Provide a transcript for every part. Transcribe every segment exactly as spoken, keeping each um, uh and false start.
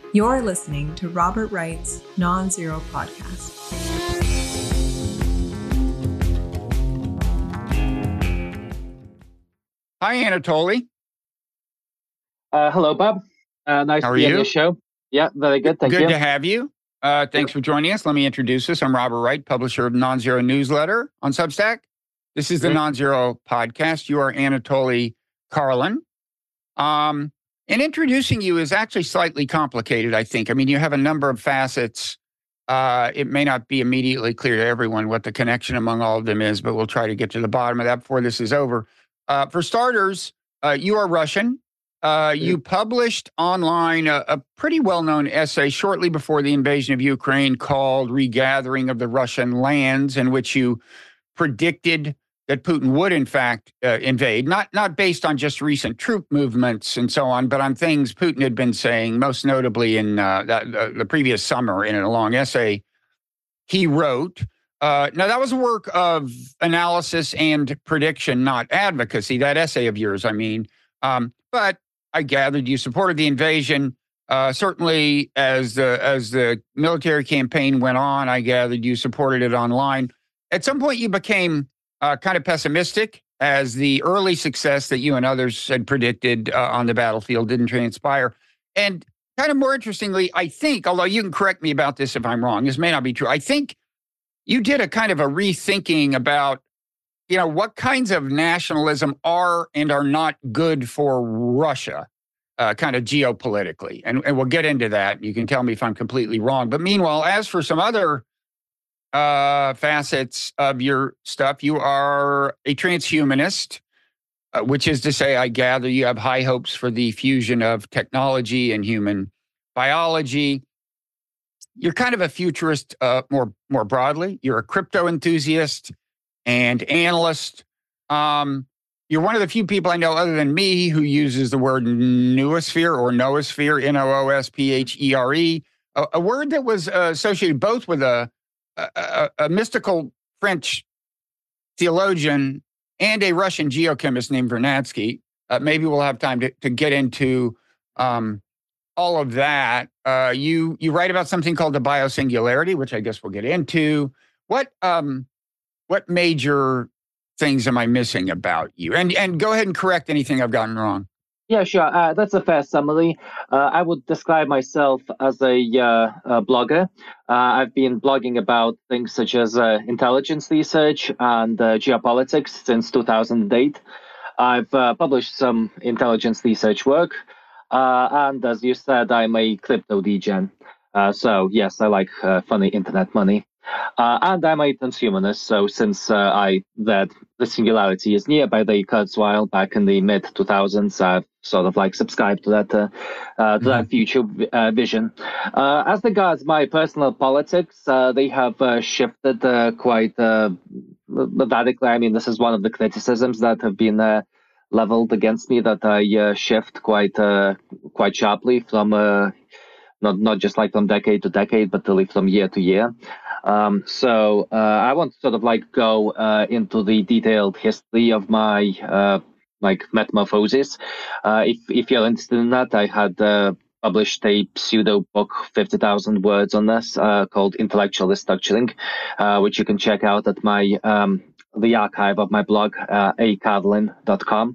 You're listening to Robert Wright's Non-Zero Podcast. Hi, Anatoly. Uh, hello, Bob. Uh, nice How to are be on you? your show. Yeah, very good. Thank Good you. to have you. Uh, thanks for joining us. Let me introduce us. I'm Robert Wright, publisher of Non-Zero Newsletter on Substack. This is the Mhm. Non-Zero Podcast. You are Anatoly Karlin. Um, and introducing you is actually slightly complicated, I think. I mean, you have a number of facets. Uh, it may not be immediately clear to everyone what the connection among all of them is, but we'll try to get to the bottom of that before this is over. Uh, for starters, uh, you are Russian. Uh, you published online a, a pretty well-known essay shortly before the invasion of Ukraine called Regathering of the Russian Lands, in which you predicted that Putin would, in fact, uh, invade, not not based on just recent troop movements and so on, but on things Putin had been saying, most notably in uh, that, uh, the previous summer in a long essay he wrote. Uh, now, that was a work of analysis and prediction, not advocacy, that essay of yours, I mean. Um, but I gathered you supported the invasion. Uh, certainly, as the, as the military campaign went on, I gathered you supported it online. At some point, you became uh, kind of pessimistic as the early success that you and others had predicted uh, on the battlefield didn't transpire. And kind of more interestingly, I think, although you can correct me about this if I'm wrong, this may not be true. I think you did a kind of a rethinking about, you know, what kinds of nationalism are and are not good for Russia, uh, kind of geopolitically. And, and we'll get into that. You can tell me if I'm completely wrong. But meanwhile, as for some other uh, facets of your stuff, you are a transhumanist, uh, which is to say, I gather you have high hopes for the fusion of technology and human biology. You're kind of a futurist uh, more more broadly. You're a crypto enthusiast and analyst. Um, you're one of the few people I know other than me who uses the word noosphere or noosphere, N O O S P H E R E, a, a word that was uh, associated both with a, a, a mystical French theologian and a Russian geochemist named Vernadsky. Uh, maybe we'll have time to, to get into um, all of that. Uh, you you write about something called the biosingularity, which I guess we'll get into. What um what major things am I missing about you? And and go ahead and correct anything I've gotten wrong. Yeah, sure. Uh, that's a fair summary. Uh, I would describe myself as a, uh, a blogger. Uh, I've been blogging about things such as uh, intelligence research and uh, geopolitics since two thousand eight. I've uh, published some intelligence research work. Uh, and as you said, I'm a crypto degen. Uh, so, yes, I like uh, funny internet money. Uh, and I'm a transhumanist, so since uh, I read The Singularity is Near by Ray Kurzweil back in the mid two thousands, I've sort of like subscribed to that uh, uh, to Mhm. that future uh, vision. Uh, as regards my personal politics, uh, they have uh, shifted uh, quite uh, radically. I mean, this is one of the criticisms that have been uh, leveled against me, that I uh, shift quite uh, quite sharply from uh, not not just like from decade to decade, but really from year to year. Um, so uh, I want to sort of like go uh, into the detailed history of my uh, like metamorphosis. Uh, if if you're interested in that, I had uh, published a pseudo book, fifty thousand words on this, uh, called Intellectual Restructuring, uh, which you can check out at my um, the archive of my blog, uh, a karlin dot com.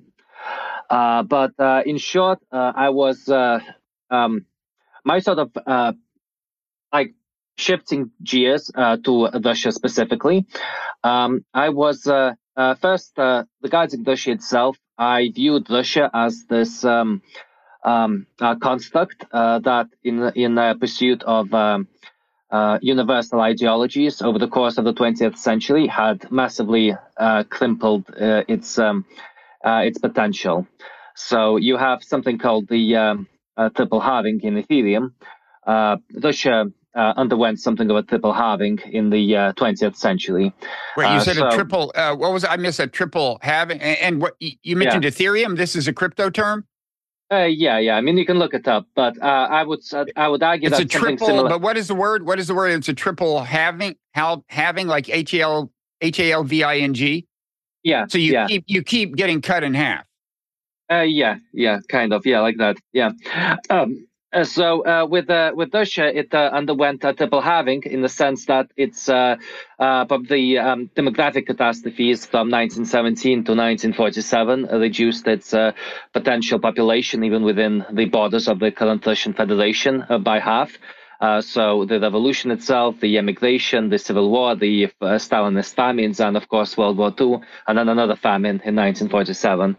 Uh, but uh, in short, uh, I was uh, um, my sort of uh, like shifting gears uh, to Russia specifically. Um, I was uh, uh, first uh, regarding Russia itself. I viewed Russia as this um, um, uh, construct uh, that, in in uh, pursuit of um, uh, universal ideologies over the course of the twentieth century, had massively uh, crippled uh, its um, uh, its potential. So you have something called the um, uh, triple halving in Ethereum. Uh, Russia uh, underwent something of a triple halving in the uh, twentieth century. Wait, you Uh, said so, a triple. Uh, what was it? I missed a triple halving. And, and what you mentioned Ethereum. This is a crypto term. Uh, yeah, yeah. I mean, you can look it up, but uh, I would uh, I would argue It's that a something triple. similar. But what is the word? What is the word? It's a triple halving. How having like H A L H A L V I N G. Yeah. So you yeah. keep you keep getting cut in half. Uh, yeah, yeah, kind of, yeah, like that, yeah. Um, Uh, so uh, with uh, with Russia, it uh, underwent a triple halving in the sense that it's uh, uh, but the um, demographic catastrophes from nineteen seventeen to nineteen forty-seven reduced its uh, potential population even within the borders of the current Russian Federation uh, by half. Uh, so the revolution itself, the emigration, the civil war, the uh, Stalinist famines, and of course World War Two, and then another famine in nineteen forty-seven.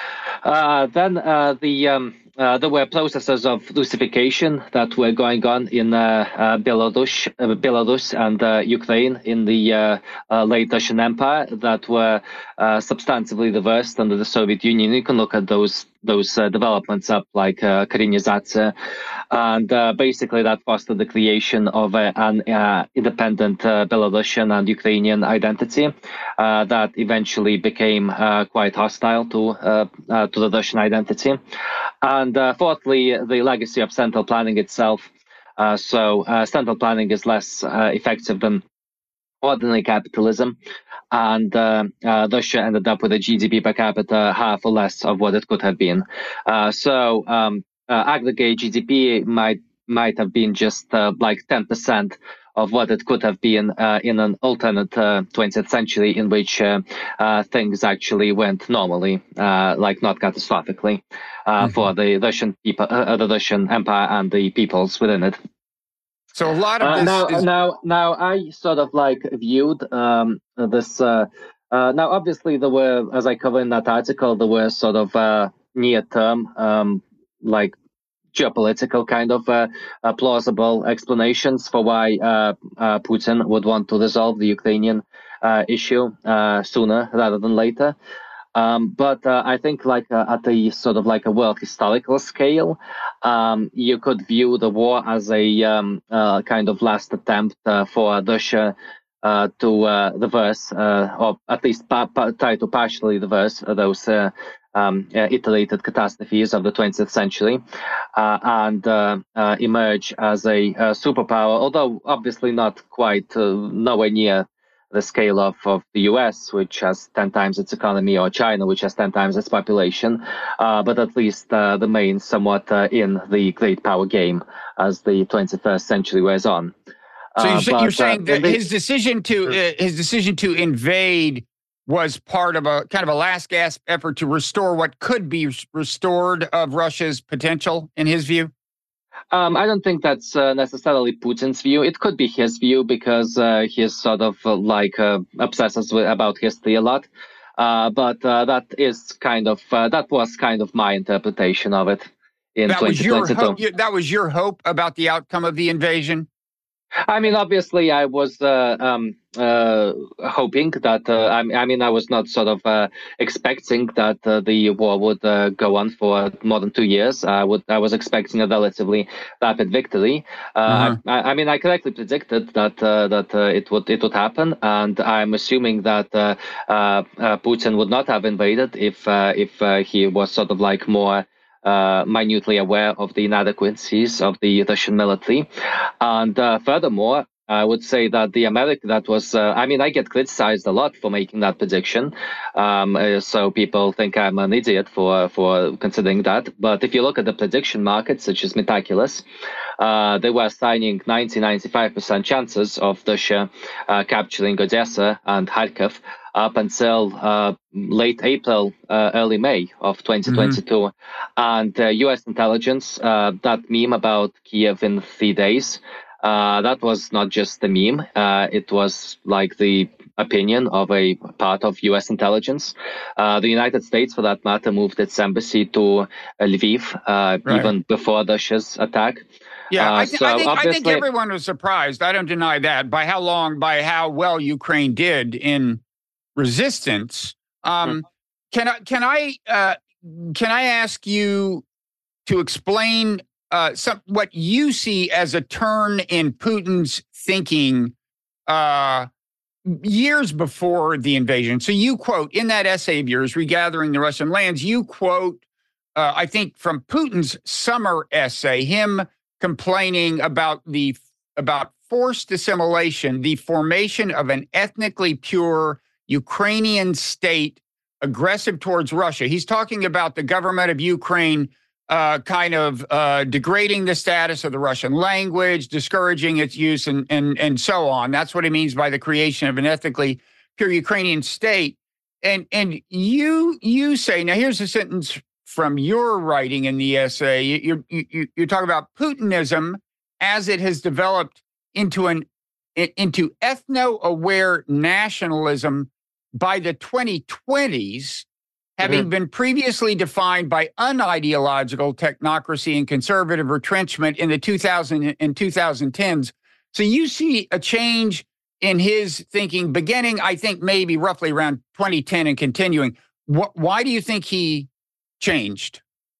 Uh, then uh, the um, uh, there were processes of Russification that were going on in uh, uh, Belarus, uh, Belarus and uh, Ukraine in the uh, uh, late Russian Empire that were uh, substantively reversed under the Soviet Union. You can look at those those uh, developments up like uh, Korenizatsiya, and uh, basically that fostered the creation of uh, an uh, independent uh, Belarusian and Ukrainian identity uh, that eventually became uh, quite hostile to uh, uh, to the Russian identity. And uh, fourthly, the legacy of central planning itself. Uh, so uh, central planning is less uh, effective than ordinary capitalism, and uh, uh, Russia ended up with a G D P per capita half or less of what it could have been. Uh, so um, uh, aggregate G D P might might have been just uh, like ten percent of what it could have been uh, in an alternate uh, twentieth century in which uh, uh, things actually went normally, uh, like not catastrophically, uh, mm-hmm. for the Russian people, uh, the Russian Empire and the peoples within it. So a lot of this uh, now, is... now, now, I sort of like viewed um, this. Uh, uh, now, obviously, there were, as I cover in that article, there were sort of uh, near-term, um, like geopolitical kind of uh, uh, plausible explanations for why uh, uh, Putin would want to resolve the Ukrainian uh, issue uh, sooner rather than later. Um, but uh, I think, like uh, at a sort of like a world historical scale, um, you could view the war as a um, uh, kind of last attempt uh, for Russia uh, to uh, reverse, uh, or at least pa- pa- try to partially reverse those uh, um, uh, iterated catastrophes of the twentieth century, uh, and uh, uh, emerge as a, a superpower. Although obviously not quite, uh, nowhere near the scale of, of the U S, which has ten times its economy, or China, which has ten times its population, uh, but at least uh, remains somewhat uh, in the great power game as the twenty-first century wears on. So you're, uh, but, you're saying uh, that the, his decision to uh, his decision to invade was part of a kind of a last gasp effort to restore what could be restored of Russia's potential, in his view? Um, I don't think that's uh, necessarily Putin's view. It could be his view because uh, he's sort of uh, like uh, obsesses with, about history a lot. Uh, but uh, that is kind of uh, that was kind of my interpretation of it in that was your hope. twenty twenty-two. That was your hope about the outcome of the invasion. I mean, obviously, I was uh, um, uh, hoping that. Uh, I, I mean, I was not sort of uh, expecting that uh, the war would uh, go on for more than two years. I would. I was expecting a relatively rapid victory. Uh, uh-huh. I, I mean, I correctly predicted that uh, that uh, it would it would happen, and I'm assuming that uh, uh, uh, Putin would not have invaded if uh, if uh, he was sort of like more. Uh, minutely aware of the inadequacies of the Russian military. And uh, furthermore, I would say that the America that was, uh, I mean, I get criticized a lot for making that prediction. Um, uh, so people think I'm an idiot for, for considering that. But if you look at the prediction markets, such as Metaculus, uh, they were assigning ninety, ninety-five percent chances of Russia uh, capturing Odessa and Kharkov up until uh, late April, uh, early May of twenty twenty-two. Mm-hmm. And uh, U S intelligence, uh, that meme about Kiev in three days, uh, that was not just the meme. Uh, it was like the opinion of a part of U S intelligence. Uh, the United States, for that matter, moved its embassy to uh, Lviv uh, right. even before Russia's attack. Yeah, uh, I, th- so I, think, I think everyone was surprised. I don't deny that, by how long, by how well Ukraine did in resistance. Um, hmm. Can I can I uh, can I ask you to explain uh, some what you see as a turn in Putin's thinking uh, years before the invasion? So you quote in that essay of yours, "Regathering the Russian Lands." You quote, uh, I think, from Putin's summer essay, him complaining about the about forced assimilation, the formation of an ethnically pure Ukrainian state aggressive towards Russia. He's talking about the government of Ukraine uh, kind of uh, degrading the status of the Russian language, discouraging its use, and, and, and so on. That's what he means by the creation of an ethnically pure Ukrainian state. And, and you, you say, now here's a sentence from your writing in the essay. You, you, you, you talk about Putinism as it has developed into an into ethno-aware nationalism by the twenty twenties, having mm-hmm. been previously defined by unideological technocracy and conservative retrenchment in the two thousand and twenty tens. So you see a change in his thinking beginning, I think, maybe roughly around twenty ten and continuing. Wh- why do you think he changed?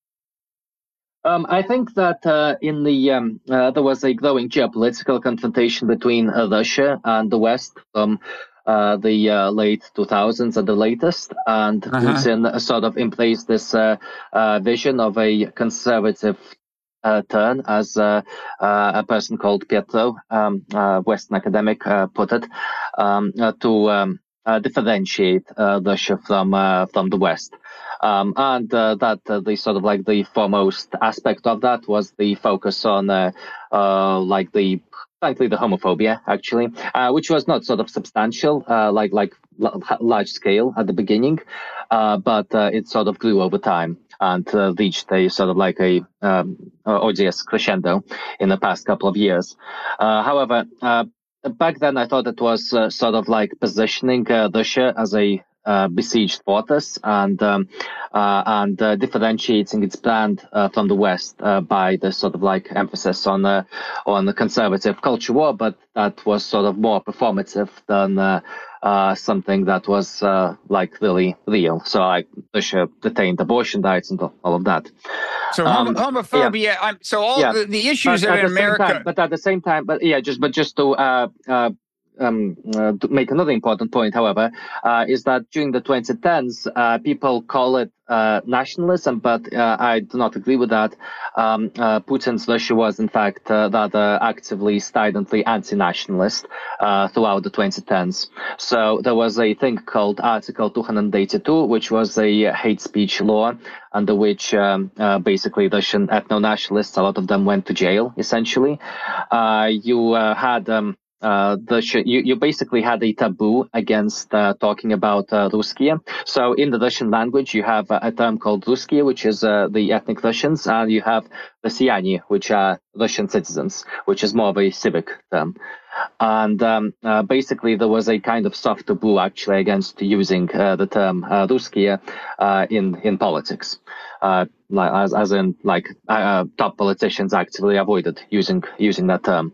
Um, I think that uh, in the um, uh, there was a growing geopolitical confrontation between uh, Russia and the West from uh, the uh, late two thousands at the latest, and uh-huh. Putin sort of embraced this uh, uh, vision of a conservative uh, turn, as uh, uh, a person called Pietro, um, uh, Western academic, uh, put it, um, uh, to um, uh, differentiate uh, Russia from uh, from the West. Um, and uh, that uh, the sort of like the foremost aspect of that was the focus on uh, uh, like the frankly the homophobia, actually, uh, which was not sort of substantial, uh, like like l- large scale at the beginning, uh, but uh, it sort of grew over time and uh, reached a sort of like a um, odious crescendo in the past couple of years. Uh, however, uh, back then I thought it was uh, sort of like positioning uh, Russia as a Uh, besieged fortress and um, uh, and uh, differentiating its brand uh, from the West uh, by the sort of like emphasis on uh, on the conservative culture war, but that was sort of more performative than uh, uh, something that was uh, like really real. So like Russia detained abortion rights and all of that. So um, homophobia. Yeah. I'm, so all yeah. the, the issues but in America. Time, but at the same time, but yeah, just but just to. Uh, uh, Um, uh, to make another important point, however, uh, is that during the twenty tens, uh, people call it uh, nationalism, but uh, I do not agree with that. Um, uh, Putin's Russia was, in fact, uh, rather actively, stridently anti-nationalist uh, throughout the twenty tens. So there was a thing called Article two eighty-two, which was a hate speech law under which um, uh, basically Russian ethno-nationalists, a lot of them went to jail, essentially. Uh, you uh, had... Um, Uh, the you, you basically had a taboo against uh, talking about uh, Ruskiye. So in the Russian language, you have a, a term called Ruskiye, which is uh, the ethnic Russians, and you have Rossiyani, which are Russian citizens, which is more of a civic term. And um, uh, basically, there was a kind of soft taboo actually against using uh, the term uh, Ruskiye uh, in in politics. Uh, as as in like uh, top politicians actively avoided using using that term.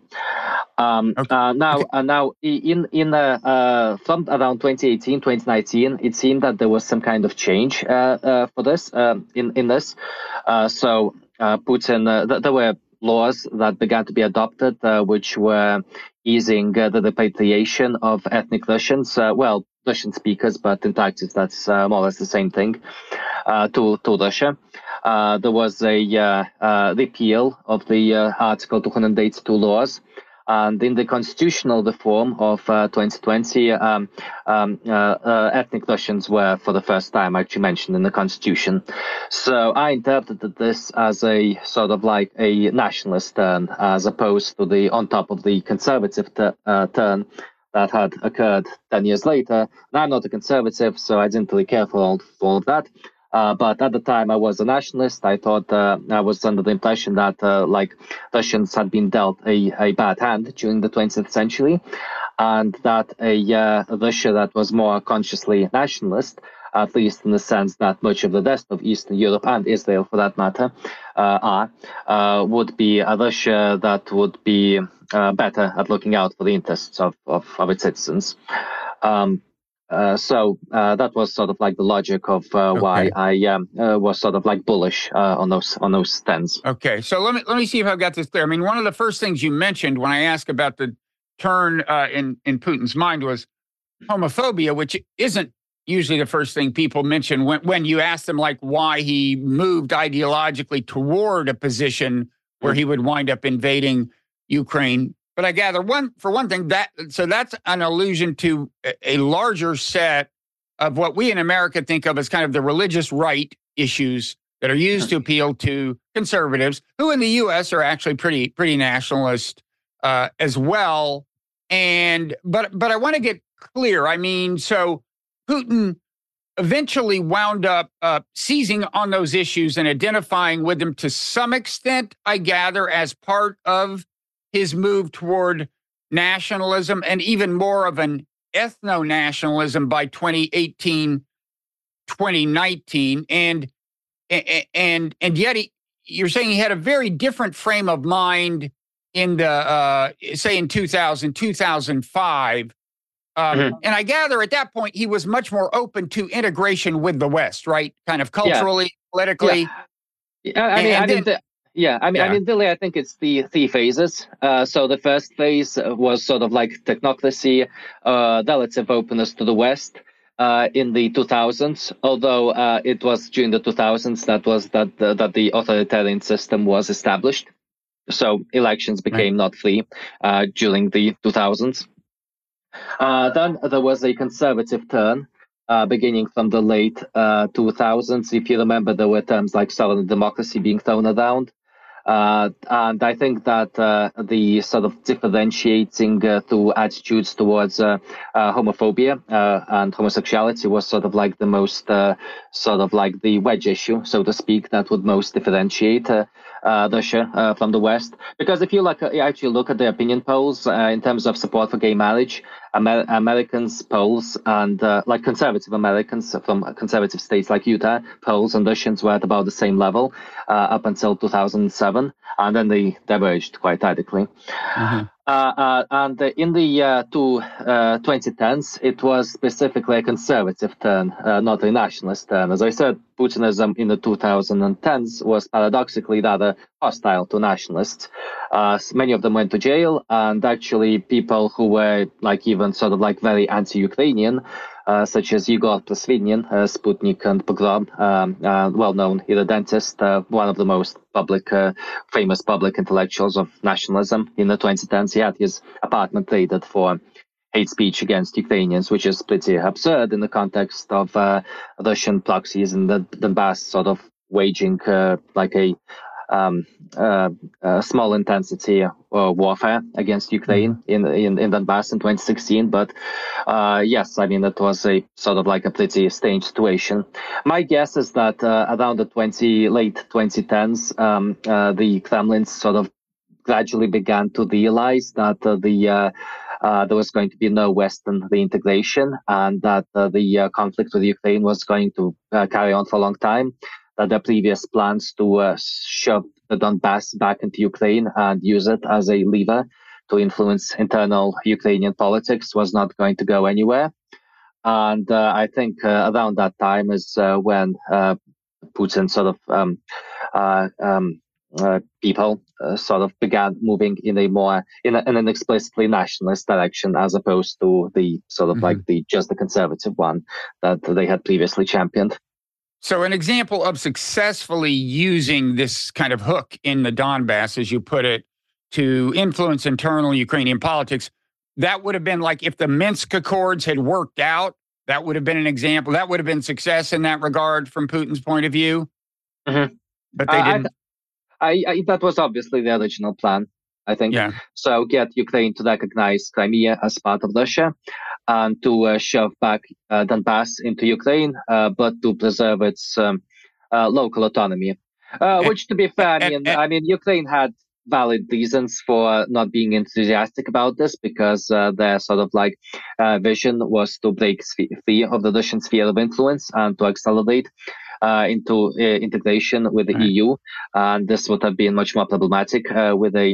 Um, okay. uh, now, okay. uh, now in in uh, uh, from around twenty eighteen, twenty nineteen, it seemed that there was some kind of change uh, uh, for this um, in in this. Uh, so uh, Putin, uh, th- there were laws that began to be adopted, uh, which were easing uh, the repatriation of ethnic Russians. Uh, well, Russian speakers, but in practice that's uh, more or less the same thing. Uh, to to Russia. Uh, there was a uh, uh, repeal of the uh, Article two eighty-two laws. And in the constitutional reform of uh, twenty twenty, um, um, uh, uh, ethnic Russians were for the first time actually mentioned in the constitution. So I interpreted this as a sort of like a nationalist turn, as opposed to the on top of the conservative t- uh, turn that had occurred ten years later. And I'm not a conservative, so I didn't really care for all, for all of that. Uh, but at the time, I was a nationalist. I thought uh, I was under the impression that uh, like Russians had been dealt a, a bad hand during the twentieth century, and that a uh, Russia that was more consciously nationalist, at least in the sense that much of the rest of Eastern Europe and Israel, for that matter, uh, are, uh, would be a Russia that would be uh, better at looking out for the interests of, of, of its citizens. Um, Uh, so uh, that was sort of like the logic of uh, okay. why I um, uh, was sort of like bullish uh, on those on those stands. Okay, so let me let me see if I've got this clear. I mean, one of the first things you mentioned when I asked about the turn uh, in in Putin's mind was homophobia, which isn't usually the first thing people mention when when you ask them like why he moved ideologically toward a position where he would wind up invading Ukraine. But I gather one for one thing that so that's an allusion to a larger set of what we in America think of as kind of the religious right issues that are used to appeal to conservatives, who in the U S are actually pretty pretty nationalist uh, as well. And but but I want to get clear. I mean, so Putin eventually wound up uh, seizing on those issues and identifying with them to some extent, I gather, as part of his move toward nationalism and even more of an ethno-nationalism by twenty eighteen, twenty nineteen. And and and yet he, you're saying he had a very different frame of mind in the, uh, say, in two thousand, two thousand five. Um, mm-hmm. And I gather at that point, he was much more open to integration with the West, right? Kind of culturally, yeah. politically. Yeah, yeah I mean, and I mean, then, the, yeah, I mean, yeah. I mean, really, I think it's the three phases. Uh, so the first phase was sort of like technocracy, uh, relative openness to the West uh, in the two thousands. Although uh, it was during the two thousands that was that uh, that the authoritarian system was established. So elections became right. not free uh, during the two thousands. Uh, then there was a conservative turn, uh, beginning from the late uh, two thousands. If you remember, there were terms like sovereign democracy being thrown around. Uh, and I think that uh, the sort of differentiating uh, through attitudes towards uh, uh, homophobia uh, and homosexuality was sort of like the most, uh, sort of like the wedge issue, so to speak, that would most differentiate uh, uh, Russia uh, from the West. Because if you like, uh, actually look at the opinion polls uh, in terms of support for gay marriage, Amer- Americans polls and uh, like conservative Americans from conservative states like Utah polls and Russians were at about the same level uh, up until two thousand seven, and then they diverged quite radically. Mm-hmm. Uh, uh, and in the uh, two, uh, twenty tens, it was specifically a conservative turn, uh, not a nationalist turn. As I said, Putinism in the two thousand tens was paradoxically rather hostile to nationalists. Uh, many of them went to jail, and actually people who were like even sort of like very anti-Ukrainian, uh, such as Igor Prasvidnin, uh, Sputnik and Pogrom, um, uh, well-known irredentist, uh, one of the most public, uh, famous public intellectuals of nationalism in the twenty tens. He had his apartment raided for hate speech against Ukrainians, which is pretty absurd in the context of uh, Russian proxies in the Donbass sort of waging uh, like a Um, uh, uh, small intensity uh, warfare against Ukraine in, in, in Donbass in twenty sixteen. But uh, yes, I mean, it was a sort of like a pretty strange situation. My guess is that uh, around the twenty late twenty tens, um, uh, the Kremlin sort of gradually began to realize that uh, the uh, uh, there was going to be no Western reintegration, and that uh, the uh, conflict with Ukraine was going to uh, carry on for a long time. That the previous plans to uh, shove the Donbass back into Ukraine and use it as a lever to influence internal Ukrainian politics was not going to go anywhere. And uh, I think uh, around that time is uh, when uh, Putin sort of um, uh, um, uh, people uh, sort of began moving in a more in, a, in an explicitly nationalist direction, as opposed to the sort of mm-hmm. like the just the conservative one that they had previously championed. So an example of successfully using this kind of hook in the Donbass, as you put it, to influence internal Ukrainian politics, that would have been like if the Minsk Accords had worked out, that would have been an example. That would have been success in that regard from Putin's point of view. Mm-hmm. But they uh, didn't. I, I, that was obviously the original plan, I think. Yeah. So get Ukraine to recognize Crimea as part of Russia, and to uh, shove back uh, Donbass into Ukraine, uh, but to preserve its um, uh, local autonomy. Uh, and, which, to be fair, I mean, and, and, I mean, Ukraine had valid reasons for not being enthusiastic about this, because uh, their sort of like uh, vision was to break free of the Russian sphere of influence and to accelerate uh, into uh, integration with the right. E U. And this would have been much more problematic uh, with a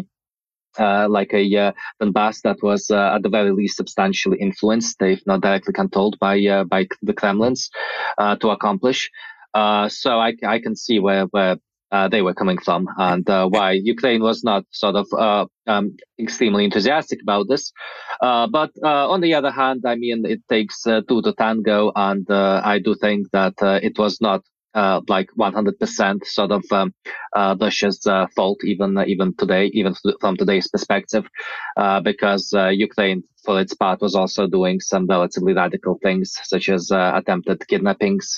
Uh, like a uh, Donbass that was uh, at the very least substantially influenced, if not directly controlled by uh, by the Kremlins, uh, to accomplish. Uh, so I, I can see where where uh, they were coming from, and uh, why Ukraine was not sort of uh, um, extremely enthusiastic about this. Uh, but uh, on the other hand, I mean, it takes uh, two to tango, and uh, I do think that uh, it was not Uh, like one hundred percent sort of um, uh, Russia's uh, fault, even uh, even today, even from today's perspective, uh, because uh, Ukraine, for its part, was also doing some relatively radical things, such as uh, attempted kidnappings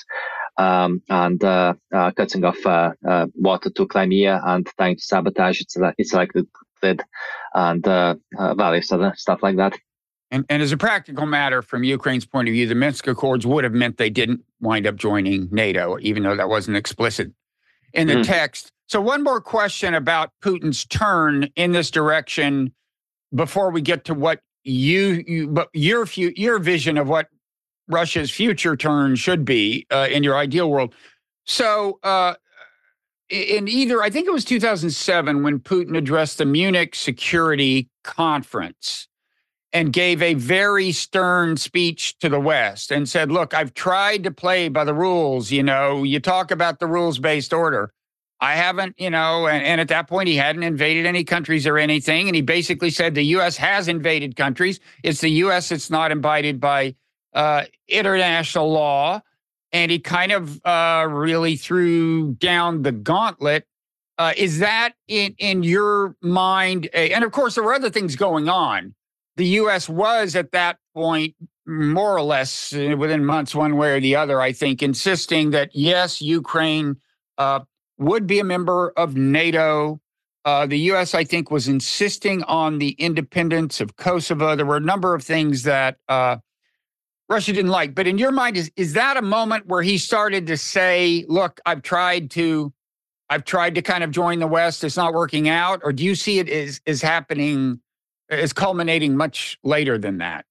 um, and uh, uh, cutting off uh, uh, water to Crimea and trying to sabotage its, its electric grid and uh, uh, various other stuff like that. And, and as a practical matter, from Ukraine's point of view, the Minsk Accords would have meant they didn't wind up joining NATO, even though that wasn't explicit in the mm. text. So one more question about Putin's turn in this direction before we get to what you, you but your your vision of what Russia's future turn should be uh, in your ideal world. So uh, in either, I think it was two thousand seven when Putin addressed the Munich Security Conference and gave a very stern speech to the West and said, look, I've tried to play by the rules. You know, you talk about the rules-based order. I haven't, you know, and, and at that point, he hadn't invaded any countries or anything. And he basically said the U S has invaded countries. It's the U S that's not abided by uh, international law. And he kind of uh, really threw down the gauntlet. Uh, is that in, in your mind? A, and of course, there were other things going on. The U S was at that point, more or less uh, within months, one way or the other, I think, insisting that, yes, Ukraine uh, would be a member of NATO. Uh, the U S, I think, was insisting on the independence of Kosovo. There were a number of things that uh, Russia didn't like. But in your mind, is, is that a moment where he started to say, look, I've tried to I've tried to kind of join the West. It's not working out. Or do you see it as, as happening, as culminating much later than that?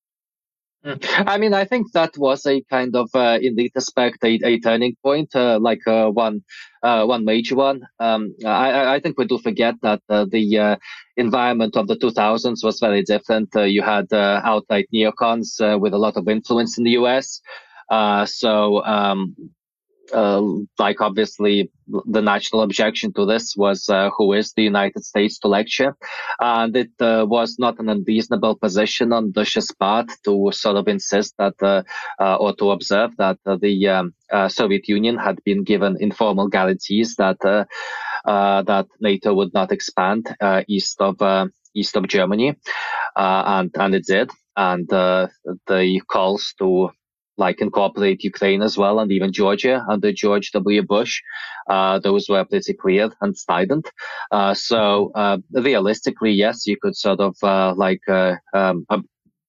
I mean, I think that was a kind of, uh, in this respect, a, a turning point, uh, like uh, one uh, one major one. Um, I, I think we do forget that uh, the uh, environment of the two thousands was very different. Uh, you had uh, outright neocons uh, with a lot of influence in the U S. Uh, so, um, uh, like obviously, the national objection to this was uh, who is the United States to lecture, and it uh, was not an unreasonable position on Russia's part to sort of insist that uh, uh, or to observe that uh, the um, uh, Soviet Union had been given informal guarantees that uh, uh, that NATO would not expand uh, east of uh, east of Germany, uh, and and it did, and uh, the calls to like incorporate Ukraine as well, and even Georgia under George W. Bush. Uh, those were pretty clear and strident. Uh, so uh, realistically, yes, you could sort of uh, like uh, um, uh,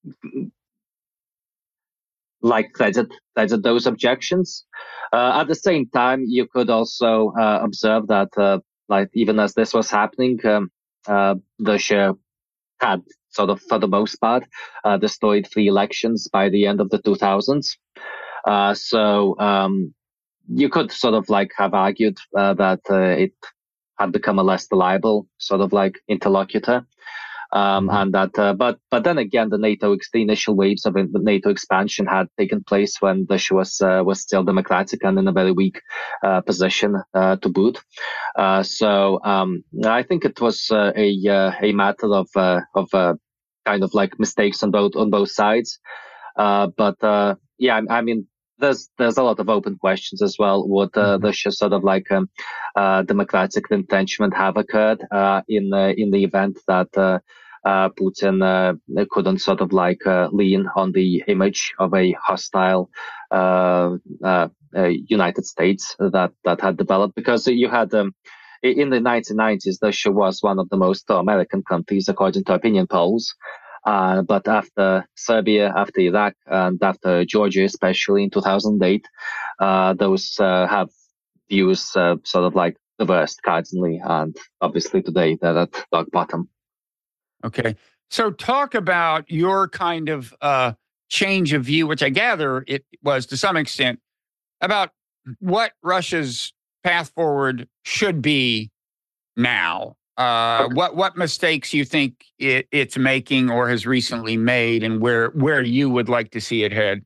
like credit credit those objections. Uh, at the same time, you could also uh, observe that, uh, like even as this was happening, um, uh, Russia had sort of, for the most part, uh, destroyed three elections by the end of the two thousands. Uh, so um, you could sort of like have argued uh, that uh, it had become a less reliable sort of like interlocutor. Um, and that, uh, but but then again, the NATO, the initial waves of NATO expansion had taken place when Russia was uh, was still democratic and in a very weak uh, position uh, to boot. Uh, so um, I think it was uh, a uh, a matter of uh, of uh, kind of like mistakes on both on both sides. Uh, but uh, yeah, I, I mean. There's there's a lot of open questions as well. Would uh, mm-hmm. Russia sort of like um, uh, democratic entrenchment have occurred uh, in uh, in the event that uh, uh, Putin uh, couldn't sort of like uh, lean on the image of a hostile uh, uh, uh, United States that that had developed? Because you had um, in the nineteen nineties, Russia was one of the most pro-American countries according to opinion polls. Uh, but after Serbia, after Iraq, and after Georgia, especially in two thousand eight, uh, those uh, have views uh, sort of like reversed cardinally, and obviously today they're at rock bottom. Okay. So talk about your kind of uh, change of view, which I gather it was to some extent, about what Russia's path forward should be now. Uh, what what mistakes you think it, it's making or has recently made, and where where you would like to see it head?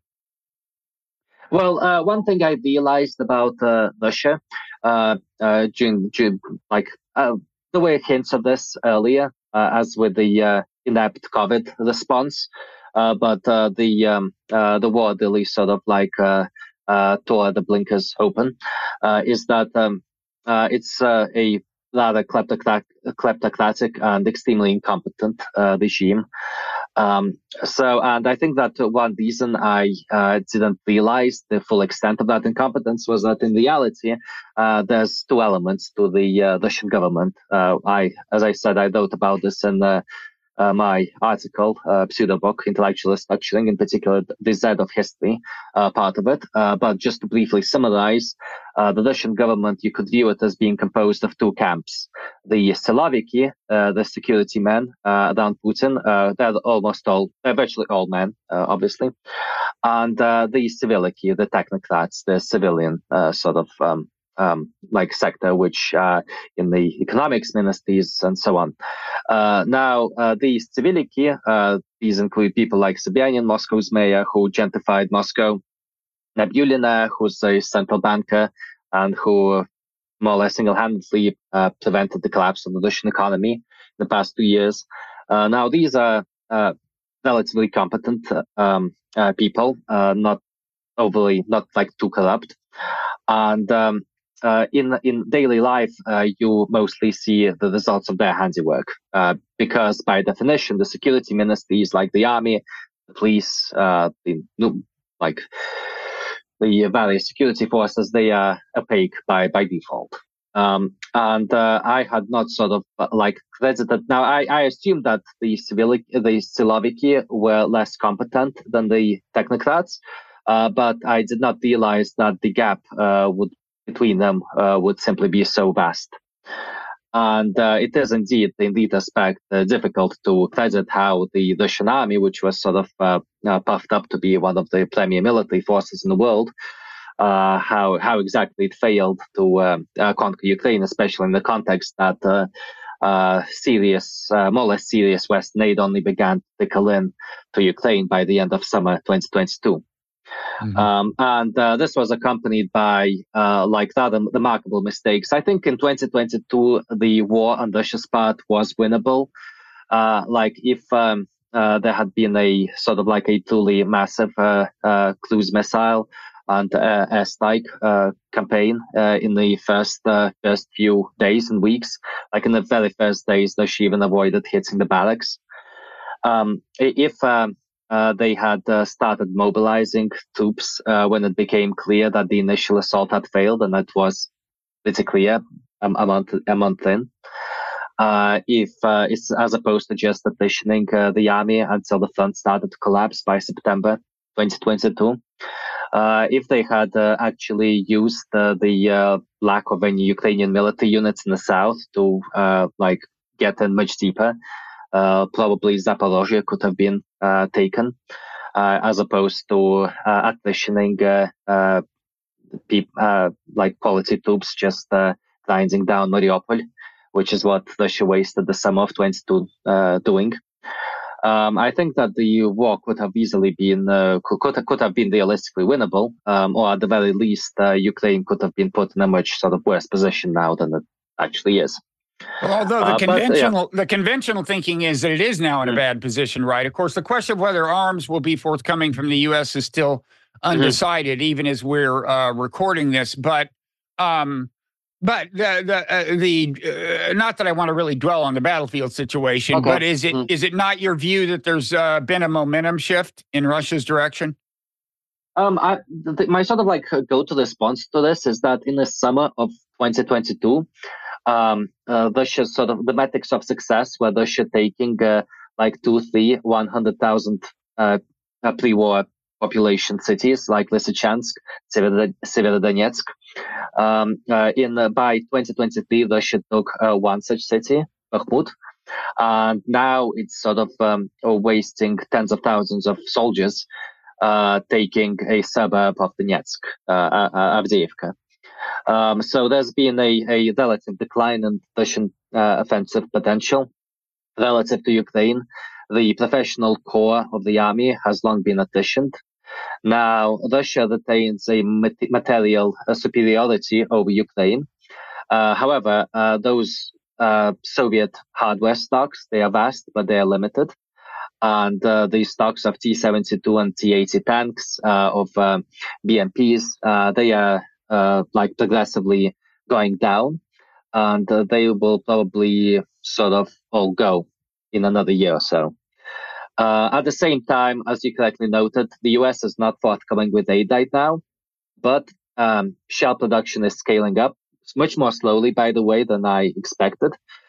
Well, uh, one thing I realized about uh, Russia, uh, uh, during, during like uh, the way it hints of this earlier, uh, as with the uh, inept COVID response, uh, but uh, the um, uh, the war really sort of like uh, uh, tore the blinkers open, uh, is that um, uh, it's uh, a rather kleptocratic, kleptocratic and extremely incompetent uh, regime. Um, so, and I think that one reason I uh, didn't realize the full extent of that incompetence was that in reality, uh, there's two elements to the uh, Russian government. Uh, I, as I said, I wrote about this in uh, uh, my article, uh, pseudo book, Intellectual Structuring, in particular the Z of history uh, part of it. Uh, but just to briefly summarize, uh, the Russian government, you could view it as being composed of two camps. The Siloviki, uh, the security men uh, around Putin, uh, they're almost all, they're virtually all men, uh, obviously. And uh, the Civiliki, the technocrats, the civilian uh, sort of um, um, like sector, which uh, in the economics ministries and so on. Uh, now, uh, these civiliki, uh, these include people like Sobyanin, Moscow's mayor, who gentrified Moscow, Nabiullina, who's a central banker, and who more or less single-handedly uh, prevented the collapse of the Russian economy in the past two years. Uh, now, these are uh, relatively competent um, uh, people, uh, not overly, not like too corrupt. And um, uh, in in daily life, uh, you mostly see the results of their handiwork, uh, because by definition, the security ministries, like the army, the police, uh, the like the various security forces, they are opaque by by default. Um, and uh, I had not sort of uh, like credited. Now, I, I assumed that the Civilik, the Siloviki were less competent than the technocrats, uh, but I did not realize that the gap uh, would between them uh, would simply be so vast. And uh, it is indeed, in that aspect, uh, difficult to credit how the Russian army, which was sort of uh, uh, puffed up to be one of the premier military forces in the world, uh, how how exactly it failed to um, uh, conquer Ukraine, especially in the context that uh, uh, serious, uh, more or less serious Western aid only began to trickle in to Ukraine by the end of summer twenty twenty-two. Mm-hmm. Um, and uh, this was accompanied by uh, like rather remarkable mistakes. I think in twenty twenty-two, the war on Russia's part was winnable. Uh, like if um, uh, there had been a sort of like a truly massive uh, uh, cruise missile and uh, airstrike uh, campaign uh, in the first uh, first few days and weeks, like in the very first days, Russia even avoided hitting the barracks. Um, if um, Uh, they had uh, started mobilizing troops uh, when it became clear that the initial assault had failed, and that was pretty clear um, a month a month in. Uh, if uh, it's as opposed to just petitioning uh, the army until the front started to collapse by September twenty twenty-two, uh, if they had uh, actually used uh, the uh, lack of any Ukrainian military units in the south to uh, like get in much deeper. Uh, probably Zaporozhye could have been uh, taken, uh, as opposed to uh, attritioning uh, uh, peop- uh, like quality troops just uh, grinding down Mariupol, which is what Russia wasted the summer of twenty-two uh, doing. Um, I think that the war could have easily been uh, could could have been realistically winnable, um, or at the very least, uh, Ukraine could have been put in a much sort of worse position now than it actually is. Well, although the uh, conventional but, yeah. the conventional thinking is that it is now in a bad position, right? Of course, the question of whether arms will be forthcoming from the U S is still undecided, mm-hmm. even as we're uh, recording this. But, um, but the the uh, the uh, not that I want to really dwell on the battlefield situation, okay. but is it mm-hmm. is it not your view that there's uh, been a momentum shift in Russia's direction? Um, I, the, my sort of like go-to response to this is that in the summer of twenty twenty-two. Um, uh, Russia's sort of the metrics of success were Russia taking uh, like two, three, one hundred thousand uh, uh, pre-war population cities like Lysychansk, Severodonetsk. Um, uh, in uh, by twenty twenty-three, Russia took uh, one such city, Bakhmut, and now it's sort of um, wasting tens of thousands of soldiers uh, taking a suburb of Donetsk, uh, uh, Avdiivka. Um, so there's been a, a relative decline in Russian uh, offensive potential relative to Ukraine. The professional core of the army has long been attritioned. Now, Russia retains a material uh, superiority over Ukraine. Uh, however, uh, those uh, Soviet hardware stocks, they are vast, but they are limited. And uh, the stocks of T seventy-two and T eighty tanks, uh, of uh, B M Ps, uh, they are Uh, like progressively going down, and uh, they will probably sort of all go in another year or so. Uh, at the same time, as you correctly noted, the U S is not forthcoming with aid right now, but um, shell production is scaling up much more slowly, by the way, than I expected.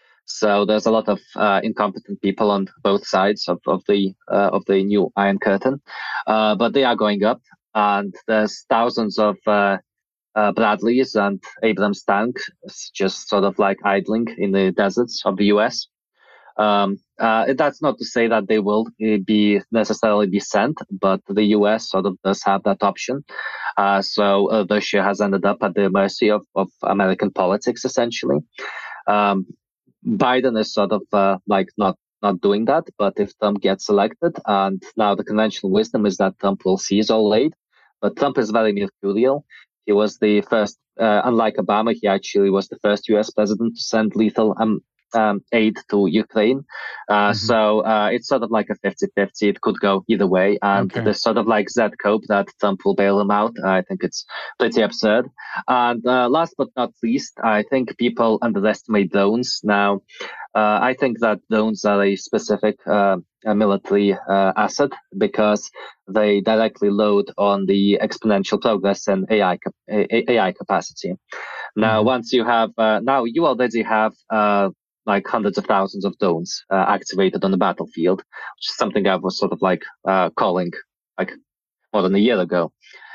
So there's a lot of uh, incompetent people on both sides of, of the uh, of the new Iron Curtain, uh, but they are going up, and there's thousands of uh, uh, Bradleys and Abrams tanks just sort of like idling in the deserts of the U S. Um, uh, that's not to say that they will be necessarily be sent, but the U S sort of does have that option. Uh, so uh, Russia has ended up at the mercy of, of American politics, essentially. Um, Biden is sort of uh, like not not doing that, but if Trump gets elected, and now the conventional wisdom is that Trump will seize all aid, but Trump is very mercurial. He was the first, uh, unlike Obama, he actually was the first U S president to send lethal um, um, aid to Ukraine. Uh, mm-hmm. So uh, it's sort of like a fifty-fifty. It could go either way. And okay. There's sort of like that hope that Trump will bail him out. I think it's pretty absurd. And uh, last but not least, I think people underestimate drones. Now, uh, I think that drones are a specific uh, a military uh, asset because they directly load on the exponential progress in A I, A I capacity. Now, mm-hmm. once you have, uh, now you already have uh, like hundreds of thousands of drones uh, activated on the battlefield, which is something I was sort of like uh, calling like more than a year ago.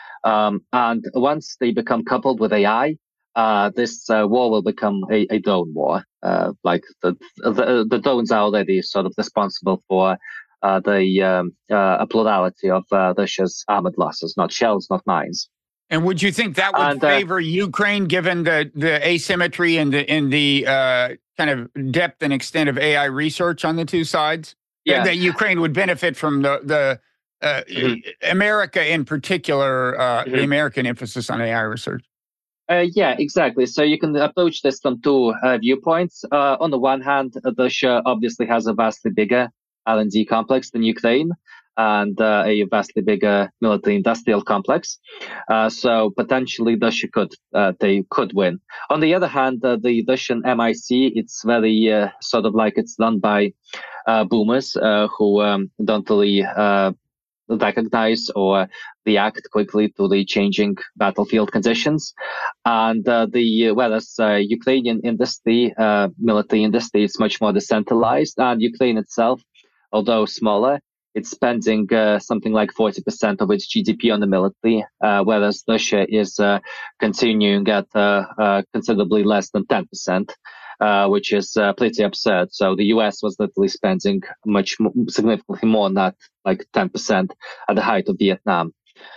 Um, and once they become coupled with A I, uh, this uh, war will become a, a drone war. Uh, like the, the the drones are already sort of responsible for uh, the um, uh, a plurality of uh, Russia's armored losses, not shells, not mines. And would you think that would and, uh, favor Ukraine, given the, the asymmetry and the in the uh, kind of depth and extent of A I research on the two sides? Yeah, that Ukraine would benefit from the the uh, mm-hmm. America in particular, uh, mm-hmm. the American emphasis on A I research. Uh, yeah, exactly. So you can approach this from two uh, viewpoints. Uh, on the one hand, Russia obviously has a vastly bigger R and D complex than Ukraine, and uh, a vastly bigger military-industrial complex. Uh, so potentially Russia could uh, they could win. On the other hand, uh, the Russian M I C, it's very uh, sort of like it's done by uh, boomers uh, who um, don't really uh, recognize or react quickly to the changing battlefield conditions. And uh, the whereas uh, Ukrainian industry, uh, military industry, is much more decentralized, and Ukraine itself, although smaller, it's spending uh, something like forty percent of its G D P on the military, uh, whereas Russia is uh, continuing at uh, uh, considerably less than ten percent, uh, which is uh, pretty absurd. So the U S was literally spending much more, significantly more than that, like ten percent at the height of Vietnam.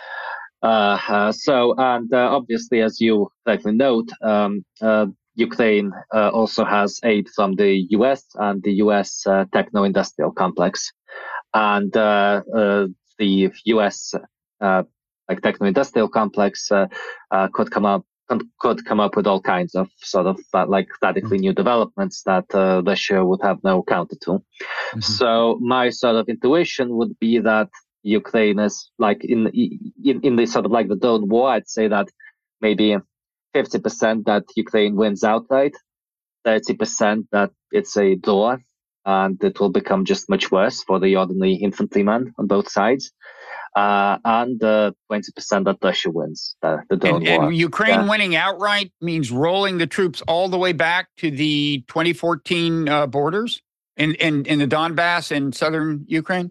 Uh, uh, so, and uh, obviously, as you correctly note, um, uh, Ukraine uh, also has aid from the U S and the U S uh, techno-industrial complex. And uh, uh, the U S uh, like techno-industrial complex uh, uh, could come up could come up with all kinds of sort of uh, like radically new developments that uh, Russia would have no counter to. Mm-hmm. So my sort of intuition would be that Ukraine is like in in in the sort of like the drone war. I'd say that maybe fifty percent that Ukraine wins outright, thirty percent that it's a draw, and it will become just much worse for the ordinary infantryman on both sides. Uh, and uh, twenty percent that Russia wins uh, the drone and, war. And Ukraine yeah. winning outright means rolling the troops all the way back to the twenty fourteen uh, borders in, in, in the Donbass and southern Ukraine?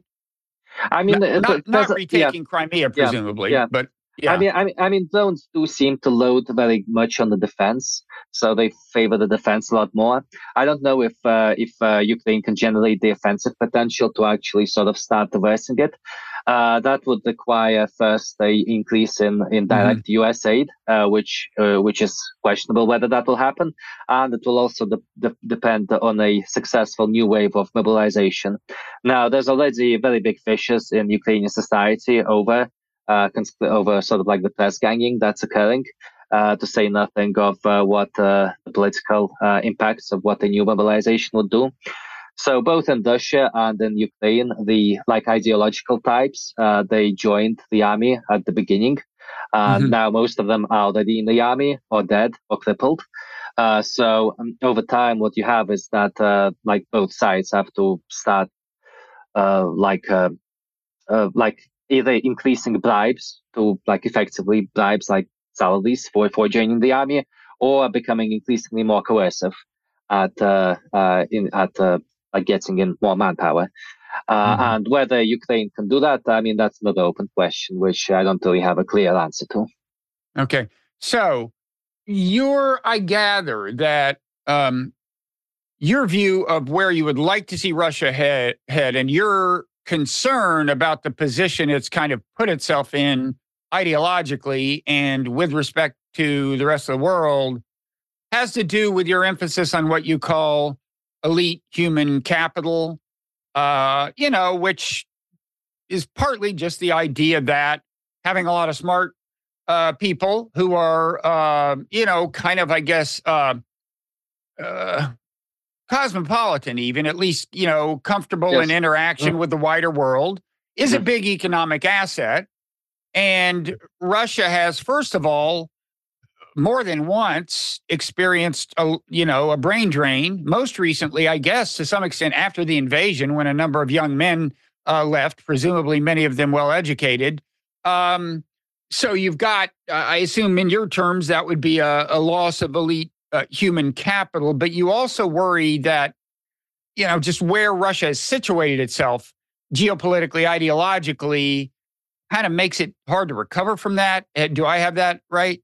I mean, not, not, not retaking yeah. Crimea, presumably, yeah. but yeah. I mean, I mean, I mean, drones do seem to load very much on the defense, so they favor the defense a lot more. I don't know if uh, if uh, Ukraine can generate the offensive potential to actually sort of start reversing it. Uh, that would require first a increase in, in direct mm-hmm. U S aid, uh, which uh, which is questionable whether that will happen, and it will also de- de- depend on a successful new wave of mobilization. Now, there's already very big fissures in Ukrainian society over uh, cons- over sort of like the press ganging that's occurring. Uh, to say nothing of uh, what uh, the political uh, impacts of what a new mobilization would do. So both in Russia and in Ukraine, the like ideological types, uh, they joined the army at the beginning. And mm-hmm. now most of them are already in the army or dead or crippled. Uh, so um, over time, what you have is that uh, like both sides have to start uh, like uh, uh, like either increasing bribes to like effectively bribes like salaries for for joining the army, or becoming increasingly more coercive at uh, uh, in at uh, like getting in more manpower. Uh, Mhm. and whether Ukraine can do that, I mean, that's another open question, which I don't really have a clear answer to. Okay. So your, I gather that um, your view of where you would like to see Russia head, head and your concern about the position it's kind of put itself in ideologically and with respect to the rest of the world has to do with your emphasis on what you call elite human capital, uh, you know, which is partly just the idea that having a lot of smart uh, people who are, uh, you know, kind of, I guess, uh, uh, cosmopolitan, even at least, you know, comfortable in Yes. interaction Mm. with the wider world, is a Mhm. big economic asset. And Russia has, first of all, more than once experienced a, you know, a brain drain. Most recently, I guess, to some extent after the invasion, when a number of young men uh, left, presumably many of them well educated. Um, so you've got, uh, I assume, in your terms, that would be a, a loss of elite uh, human capital. But you also worry that, you know, just where Russia has situated itself geopolitically, ideologically, kind of makes it hard to recover from that. Uh, Do I have that right?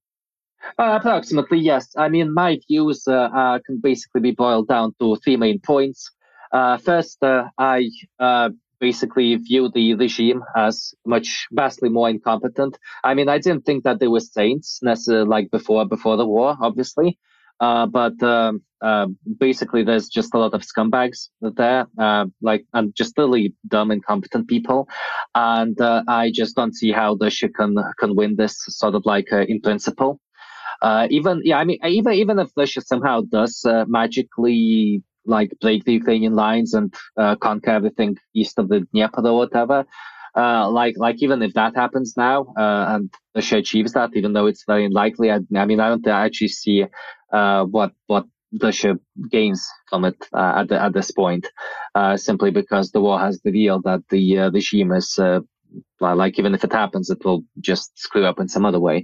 Uh, approximately, yes. I mean, my views uh, uh, can basically be boiled down to three main points. Uh, first, uh, I uh, basically view the regime as much vastly more incompetent. I mean, I didn't think that they were saints necessarily like before before the war, obviously. Uh, but um, uh, basically, there's just a lot of scumbags there, uh, like and just really dumb, incompetent people, and uh, I just don't see how Russia can can win this sort of like uh, in principle. Uh, even yeah, I mean, even even if Russia somehow does uh, magically like break the Ukrainian lines and uh, conquer everything east of the Dnieper or whatever, uh, like like even if that happens now uh, and Russia achieves that, even though it's very unlikely, I, I mean, I don't actually see uh, what what Russia gains from it uh, at the, at this point, uh, simply because the war has revealed that the uh, regime is. Uh, like even if it happens, it will just screw up in some other way.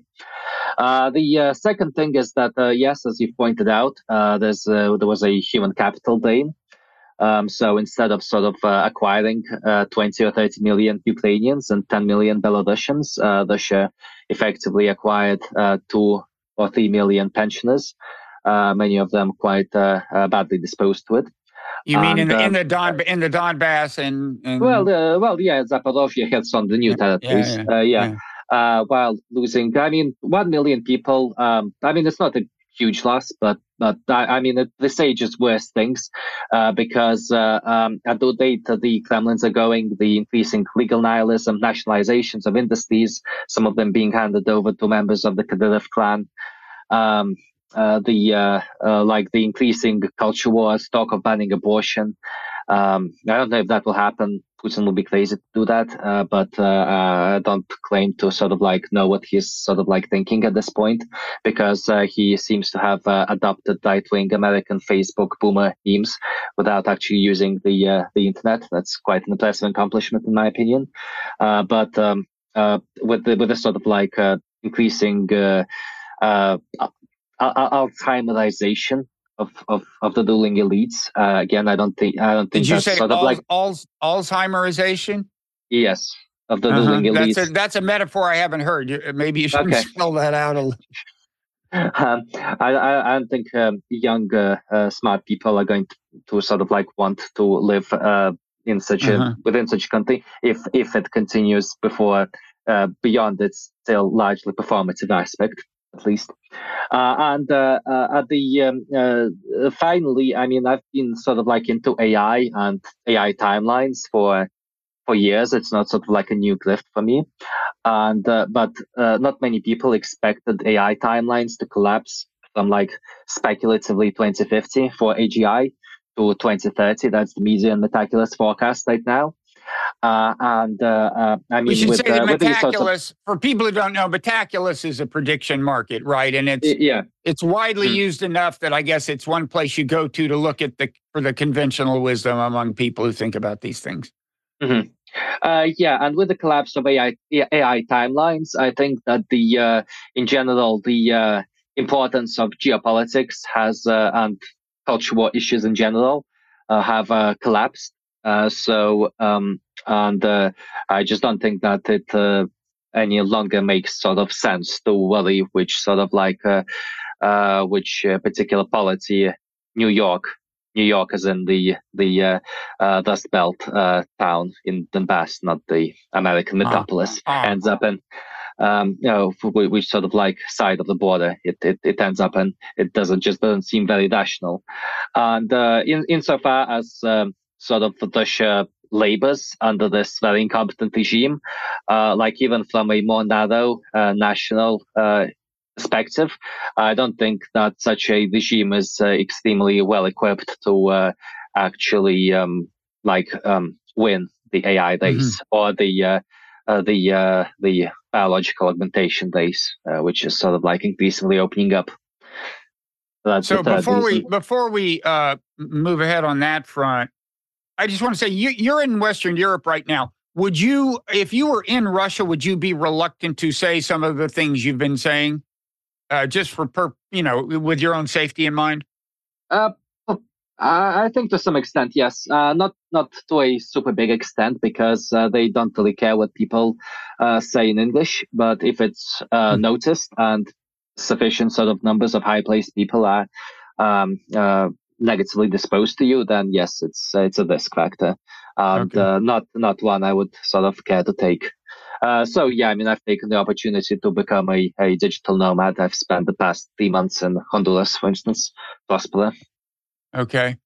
Uh, the uh, second thing is that uh, yes, as you pointed out, uh, there's uh, there was a human capital drain. Um, so instead of sort of uh, acquiring uh, twenty or thirty million Ukrainians and ten million Belarusians, uh, Russia effectively acquired uh, two or three million pensioners, uh, many of them quite uh, uh, badly disposed to it. You mean in And the in um, the Don in the Donbass and well, and uh, well, yeah, Zaporozhye heads on the new yeah yeah territories. yeah Uh, yeah, yeah. uh, while losing, I mean, one million people. Um, I mean, it's not a huge loss, but but I, I mean, it, they say just worse things uh, because uh, um, at the rate that the Kremlins are going, the increasing legal nihilism, nationalizations of industries, some of them being handed over to members of the Kadyrov clan. Um, uh, the uh, uh, like the increasing culture wars, talk of banning abortion. Um, I don't know if that will happen. Putin will be crazy to do that, uh, but uh, uh, I don't claim to sort of like know what he's sort of like thinking at this point, because uh, he seems to have uh, adopted right-wing American Facebook boomer memes without actually using the uh, the internet. That's quite an impressive accomplishment, in my opinion. Uh, but um, uh, with the with the sort of like uh, increasing uh, uh, Alzheimerization of, of, of the dueling elites. Uh, again, I don't think I don't Did think you that's say sort of al, like al, Alzheimerization? yes of the Uh-huh. dueling That's a elites. that's a metaphor I haven't heard. You- Maybe you should Okay, spell that out a little. um, I, I I don't think um, young uh, uh, smart people are going to, to sort of like want to live uh, in such a Uh-huh. within such a country if if it continues before uh, beyond its still largely performative aspect at least. Uh, and uh, uh, at the um, uh, finally, I mean, I've been sort of like into A I and A I timelines for for years. It's not sort of like a new gift for me, and uh, but uh, not many people expected A I timelines to collapse from like speculatively twenty fifty for A G I to twenty thirty. That's the median Metaculus forecast right now. Uh, and uh, uh, I We mean, should with say that uh, with these sorts of Metaculus, for people who don't know, Metaculus is a prediction market, right? And it's yeah. it's widely Hmm. used enough that I guess it's one place you go to to look at the for the conventional wisdom among people who think about these things. Mm-hmm. Uh, yeah, and with the collapse of A I A I timelines, I think that the uh, in general the uh, importance of geopolitics has uh, and culture war issues in general uh, have uh, collapsed. Uh, so um, and uh, I just don't think that it uh, any longer makes sort of sense to worry which sort of like uh, uh, which uh, particular polity New York New York is in the the uh, uh, Dust Belt uh, town in Donbass, not the American Ah, metropolis, ah, ends up in. Um, you know, which, which sort of like side of the border it, it, it ends up in. It doesn't just doesn't seem very rational. And uh, in insofar as um, sort of Russia labors under this very incompetent regime, uh, like even from a more narrow uh, national uh, perspective, I don't think that such a regime is uh, extremely well equipped to uh, actually um, like um, win the A I race mhm. or the uh, uh, the uh, the biological augmentation race, uh, which is sort of like increasingly opening up. That's the So third before we reason. before we uh, move ahead on that front, I just want to say you, you're in Western Europe right now. Would you, if you were in Russia, would you be reluctant to say some of the things you've been saying, uh, just for per, you know, with your own safety in mind? Uh, I I think to some extent, yes. Uh, not not to a super big extent because uh, they don't really care what people uh, say in English. But if it's uh, Hmm. noticed and sufficient sort of numbers of high placed people are um, uh, negatively disposed to you, then yes, it's it's a risk factor, and Okay. uh, not not one I would sort of care to take. Uh, so yeah, I mean, I've taken the opportunity to become a, a digital nomad. I've spent the past three months in Honduras, for instance, Prospera. Okay.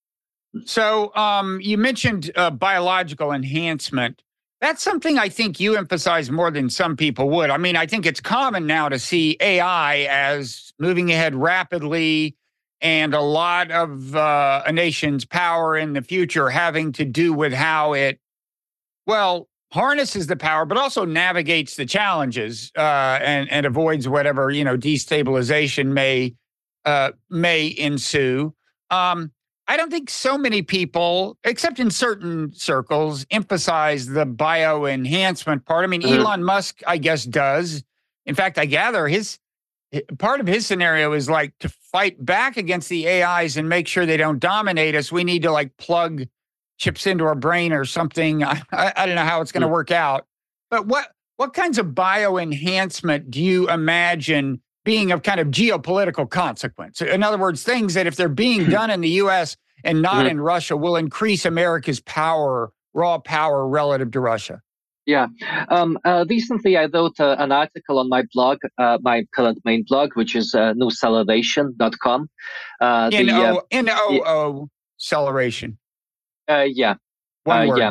So um, you mentioned uh, biological enhancement. That's something I think you emphasize more than some people would. I mean, I think it's common now to see A I as moving ahead rapidly, and a lot of uh, a nation's power in the future having to do with how it, well, harnesses the power, but also navigates the challenges uh, and and avoids whatever, you know, destabilization may uh, may ensue. Um, I don't think so many people, except in certain circles, emphasize the bio enhancement part. I mean, Mhm. Elon Musk, I guess, does. In fact, I gather his part of his scenario is like to fight back against the A Is and make sure they don't dominate us. We need to like plug chips into our brain or something. I, I, I don't know how it's going to Mm. work out. But what what kinds of bio enhancement do you imagine being of kind of geopolitical consequence? In other words, things that if they're being done in the U S and not Mhm. in Russia will increase America's power, raw power relative to Russia. Yeah. Um, uh, recently, I wrote uh, an article on my blog, uh, my current main blog, which is uh, new celeration dot com. Uh, N the uh, O N O y- O acceleration. uh, yeah, One uh, yeah, word.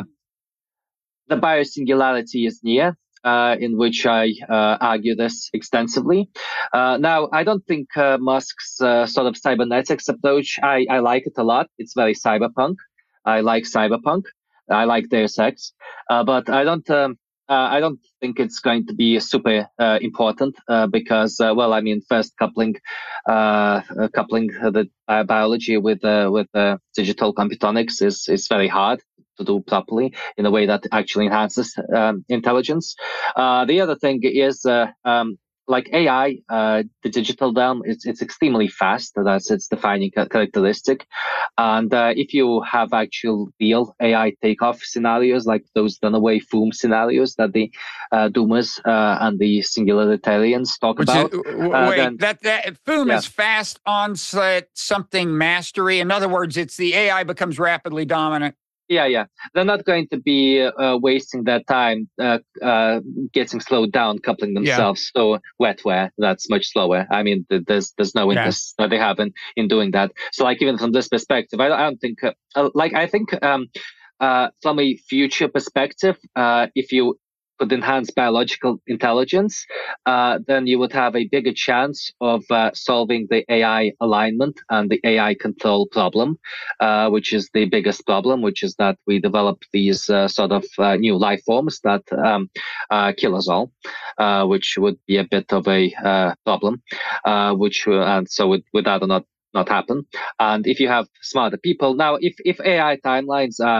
the biosingularity is near. Uh, in which I uh, argue this extensively. Uh, now, I don't think uh, Musk's uh, sort of cybernetics approach. I, I like it a lot. It's very cyberpunk. I like cyberpunk. I like Deus Ex, uh, but I don't. Um, uh, I don't think it's going to be super uh, important uh, because, uh, well, I mean, first coupling, uh, uh, coupling the uh, biology with uh, with uh, digital computonics is is very hard to do properly in a way that actually enhances um, intelligence. Uh, the other thing is uh, um, like A I, uh, the digital realm, it's, it's extremely fast. That's its defining characteristic. And uh, if you have actual real A I takeoff scenarios, like those runaway Foom scenarios that the uh, Doomers uh, and the Singularitarians talk Which is about, w- uh, wait, then that that Foom yeah, is fast onset something mastery. In other words, it's the A I becomes rapidly dominant. yeah, yeah. They're not going to be uh, wasting their time uh, uh, getting slowed down, coupling Yeah, themselves to wetware. That's much slower. I mean, th- there's there's no yeah. interest that they have in, in doing that. So, like, even from this perspective, I, don't- I don't think, uh, uh, like, I think um, uh, from a future perspective, uh, if you could enhance biological intelligence, uh, then you would have a bigger chance of uh, solving the A I alignment and the A I control problem, uh, which is the biggest problem, which is that we develop these uh, sort of uh, new life forms that um, uh, kill us all, uh, which would be a bit of a uh, problem, uh, which uh, and so it would rather not not happen. And if you have smarter people now, if if A I timelines are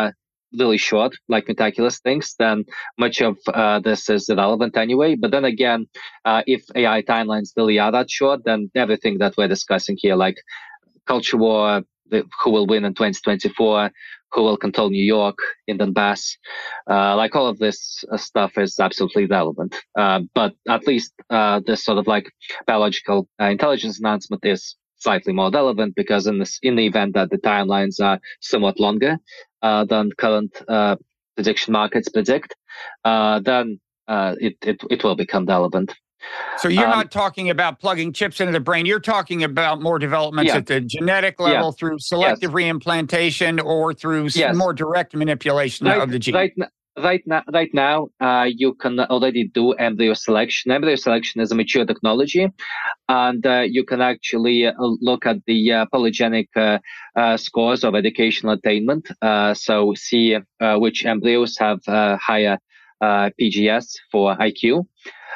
really short, like meticulous things, then much of uh, this is irrelevant anyway. But then again, uh, if A I timelines really are that short, then everything that we're discussing here, like culture war, the, who will win in twenty twenty-four, who will control New York in Donbass, uh, like all of this uh, stuff is absolutely relevant. Uh, but at least uh, this sort of like biological uh, intelligence announcement is slightly more relevant, because in this, in the event that the timelines are somewhat longer uh, than current uh, prediction markets predict, uh, then uh, it, it it will become relevant. So you're Um, not talking about plugging chips into the brain. You're talking about more developments yeah. at the genetic level Yeah. through selective Yes. reimplantation or through s- Yes. more direct manipulation Right, of the gene. right, n- right now, right now, uh, you can already do embryo selection. Embryo selection is a mature technology, and uh, you can actually uh, look at the uh, polygenic uh, uh, scores of educational attainment. Uh, so see uh, which embryos have uh, higher uh, P G S for I Q,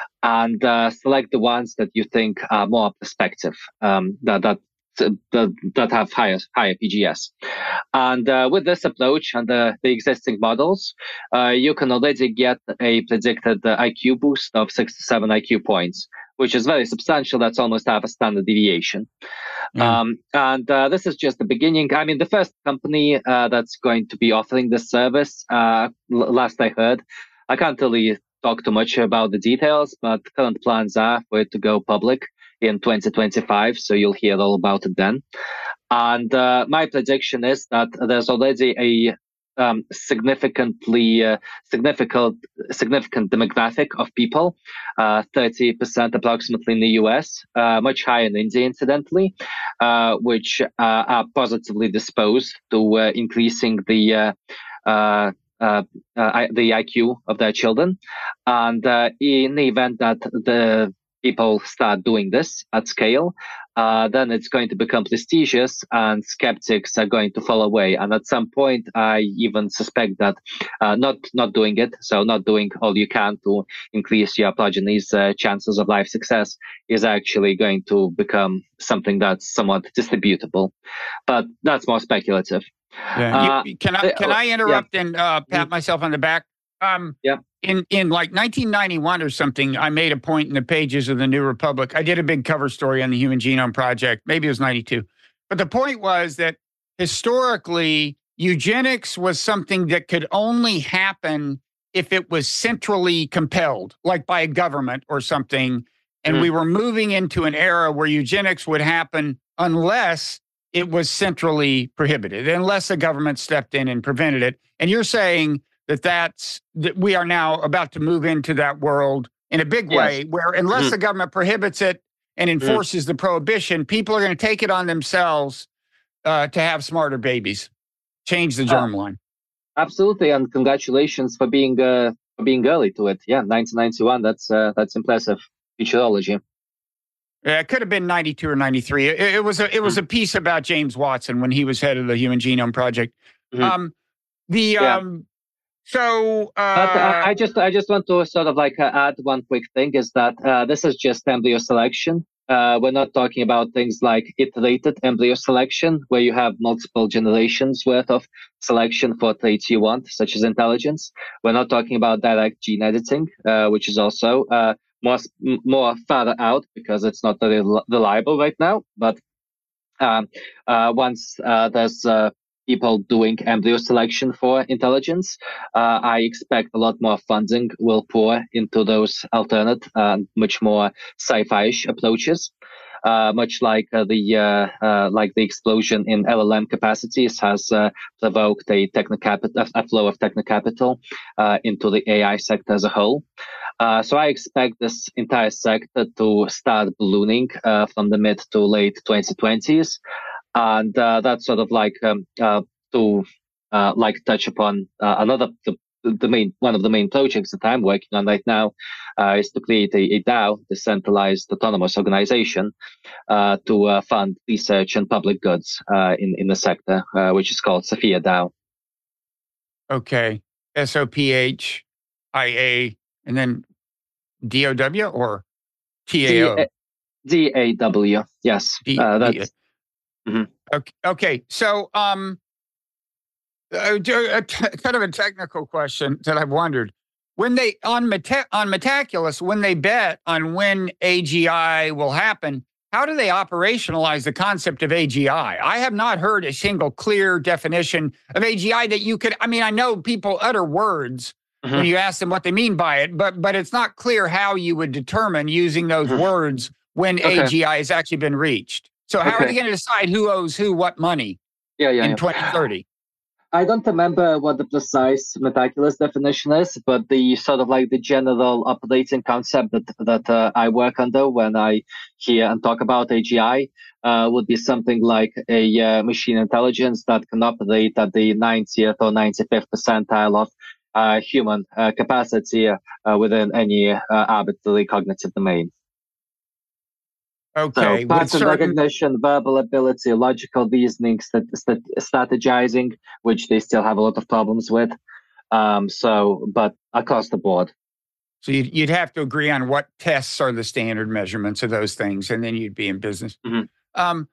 and uh, select the ones that you think are more perspective, um, that that that, that have higher higher P G S. And uh, with this approach and uh, the existing models, uh, you can already get a predicted uh, I Q boost of sixty-seven I Q points, which is very substantial. That's almost half a standard deviation. Yeah. Um, and uh, this is just the beginning. I mean, the first company uh, that's going to be offering this service, uh, l- last I heard, I can't really talk too much about the details, but current plans are for it to go public in twenty twenty-five, so you'll hear all about it then. And uh, my prediction is that there's already a um, significantly uh, significant significant demographic of people, uh, thirty percent approximately in the U S, uh, much higher in India, incidentally, uh, which uh, are positively disposed to uh, increasing the uh, uh, uh, uh, the I Q of their children. And uh, in the event that the people start doing this at scale, uh, then it's going to become prestigious, and skeptics are going to fall away. And at some point, I even suspect that uh, not not doing it, so not doing all you can to increase your progeny's uh, chances of life success, is actually going to become something that's somewhat distributable. But that's more speculative. Yeah. Uh, You, can I can I yeah. interrupt and uh, pat myself on the back? Um, Yeah. In in like nineteen ninety-one or something, I made a point in the pages of the New Republic. I did a big cover story on the Human Genome Project. Maybe it was ninety-two, but the point was that historically, eugenics was something that could only happen if it was centrally compelled, like by a government or something. And Mhm. we were moving into an era where eugenics would happen unless it was centrally prohibited, unless the government stepped in and prevented it. And you're saying that that's that we are now about to move into that world in a big Yes. way, where unless Mhm. the government prohibits it and enforces the prohibition, people are going to take it on themselves uh, to have smarter babies, change the Uh, germline. Absolutely, and congratulations for being uh, for being early to it. Yeah, nineteen ninety-one. That's uh, that's impressive futurology. Yeah, it could have been ninety-two or ninety-three. It, it was a it was a piece about James Watson when he was head of the Human Genome Project. Mhm. Um, the Yeah. um, so But uh, uh, I just I just want to sort of like uh, add one quick thing, is that uh, this is just embryo selection. Uh, we're not talking about things like iterated embryo selection, where you have multiple generations worth of selection for traits you want, such as intelligence. We're not talking about direct gene editing, uh, which is also uh, more s- m- more further out, because it's not very rel- reliable right now. But um, uh, once uh, there's uh, people doing embryo selection for intelligence, uh, I expect a lot more funding will pour into those alternate, uh, much more sci-fi-ish approaches. Uh, much like uh, the uh, uh, like the explosion in L L M capacities has uh, provoked a technocapital a flow of technocapital uh, into the A I sector as a whole. Uh, so I expect this entire sector to start ballooning uh, from the mid to late twenty twenties, and uh, that's sort of like um, uh, to uh, like touch upon uh, another the, the main one of the main projects that I'm working on right now uh, is to create a, a DAO, decentralized autonomous organization, uh, to uh, fund research and public goods uh, in in the sector, uh, which is called Sophia DAO. okay, S O P H I A, and then D O W or T A O? D A W, yes, D, uh, D, that's. Mhm. okay, okay. So, um, uh, a t- kind of a technical question that I've wondered. When they on Meta- on Metaculus, when they bet on when A G I will happen, how do they operationalize the concept of A G I? I I have not heard a single clear definition of A G I that you could. I mean, I know people utter words Mm-hmm. when you ask them what they mean by it, but but it's not clear how you would determine using those Mm-hmm. words when Okay. A G I has actually been reached. So how are Okay. they going to decide who owes who what money Yeah, yeah, in yeah. twenty thirty? I don't remember what the precise meticulous definition is, but the sort of like the general operating concept that that uh, I work under when I hear and talk about A G I uh, would be something like a uh, machine intelligence that can operate at the ninetieth or ninety-fifth percentile of uh, human uh, capacity uh, within any uh, arbitrary cognitive domain. Okay, So with pattern certain recognition, verbal ability, logical reasoning, stat- stat- strategizing, which they still have a lot of problems with. Um, so, but across the board. so you'd, you'd have to agree on what tests are the standard measurements of those things, and then you'd be in business. Mhm. Um,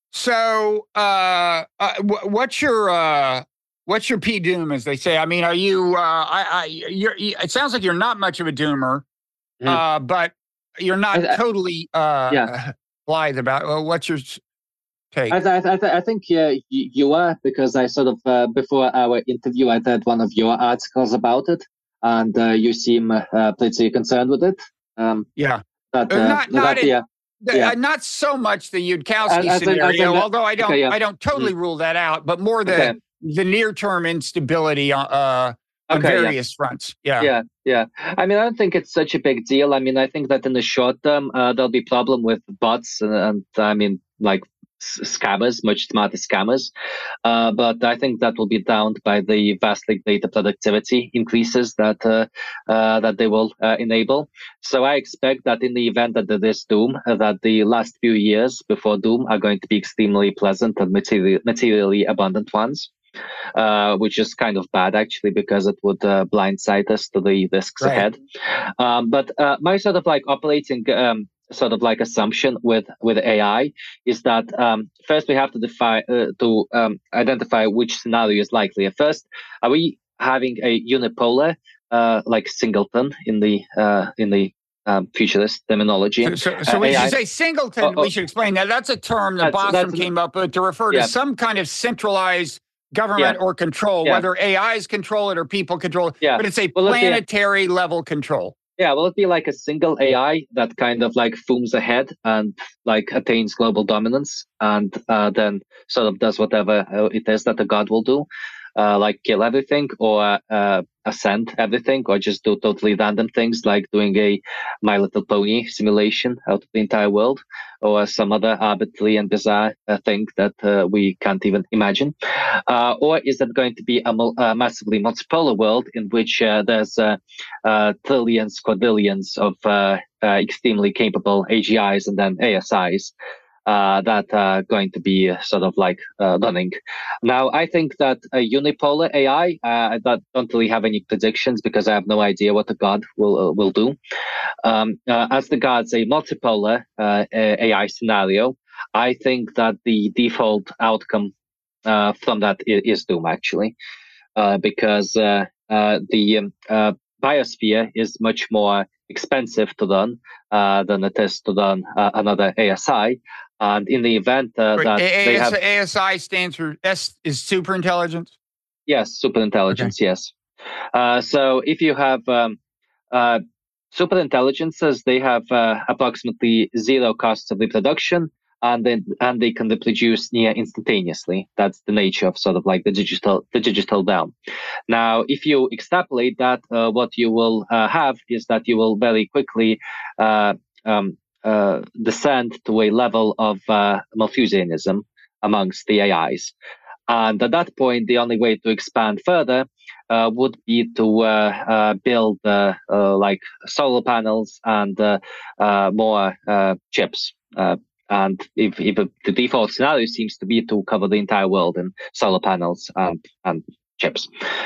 so uh, uh, wh- what's your uh, what's your P doom, as they say? I mean, are you? Uh, I, I you're, you, it sounds like you're not much of a doomer, Mhm. uh, but you're not I- I- totally uh, Yeah. blithe about. Well, what's your s- take? I, I, I, th- I think uh, you, you are, because I sort of, uh, before our interview, I read one of your articles about it, and uh, you seem uh, pretty concerned with it. Um, yeah, that, Uh, uh, not not that, in, yeah, the- yeah. uh, not so much the Yudkowsky As- as in- scenario, as in the- although I don't okay, yeah. I don't totally rule that out, but more the Okay. the near term instability uh, uh, on Okay, yeah. various fronts. Yeah. Yeah, yeah. I mean, I don't think it's such a big deal. I mean, I think that in the short term, uh, there'll be problem with bots and, and I mean, like s- scammers, much smarter scammers. Uh, but I think that will be downed by the vastly greater productivity increases that uh, uh, that they will uh, enable. So I expect that in the event that there is doom, uh, that the last few years before doom are going to be extremely pleasant and materially, materially abundant ones. Uh, which is kind of bad actually, because it would uh, blindside us to the risks Right. ahead. Um, but uh, my sort of like operating um, sort of like assumption with with A I is that um, first we have to define uh, to um, identify which scenario is likely. First, are we having a unipolar uh, like singleton in the uh, in the um, futurist terminology? So, so, so Uh, we A I should say singleton. Oh, oh. We should explain that. That's a term that That's- Bostrom that's- came up with to refer Yeah. to some kind of centralized government Yeah. or control, Yeah. whether A Is control it or people control it. Yeah. But it's a Well, let's say- planetary level control. Yeah, will it be like a single A I that kind of like fooms ahead and like attains global dominance, and uh, then sort of does whatever uh, it is that a god will do, uh, like kill everything or uh, ascend everything, or just do totally random things like doing a My Little Pony simulation out of the entire world, or some other arbitrary and bizarre uh, thing that uh, we can't even imagine? Uh, or is it going to be a, mul- a massively multipolar world in which uh, there's uh, uh, trillions, quadrillions of uh, uh, extremely capable A G Is and then A S Is uh, that are going to be uh, sort of like uh, running? Now, I think that a unipolar A I, uh, I don't, don't really have any predictions because I have no idea what the god will uh, will do. Um, uh, as regards a multipolar uh, A I scenario, I think that the default outcome uh, from that is, is doom, actually, uh, because uh, uh, the um, uh, biosphere is much more expensive to run uh, than it is to run uh, another A S I. And in the event uh, Right. that A- they AS, have, A S I stands for S is super intelligence. yes, super intelligence, yes. Uh, so if you have um, uh, super intelligences, they have uh, approximately zero costs of reproduction, and then and they can reproduce near instantaneously. That's the nature of sort of like the digital the digital realm. Now, if you extrapolate that, uh, what you will uh, have is that you will very quickly uh, um, uh, descend to a level of uh, Malthusianism amongst the A Is. And at that point, the only way to expand further uh, would be to uh, uh, build uh, uh, like solar panels and uh, uh, more uh, chips. Uh, and if, if the default scenario seems to be to cover the entire world in solar panels and, and chips.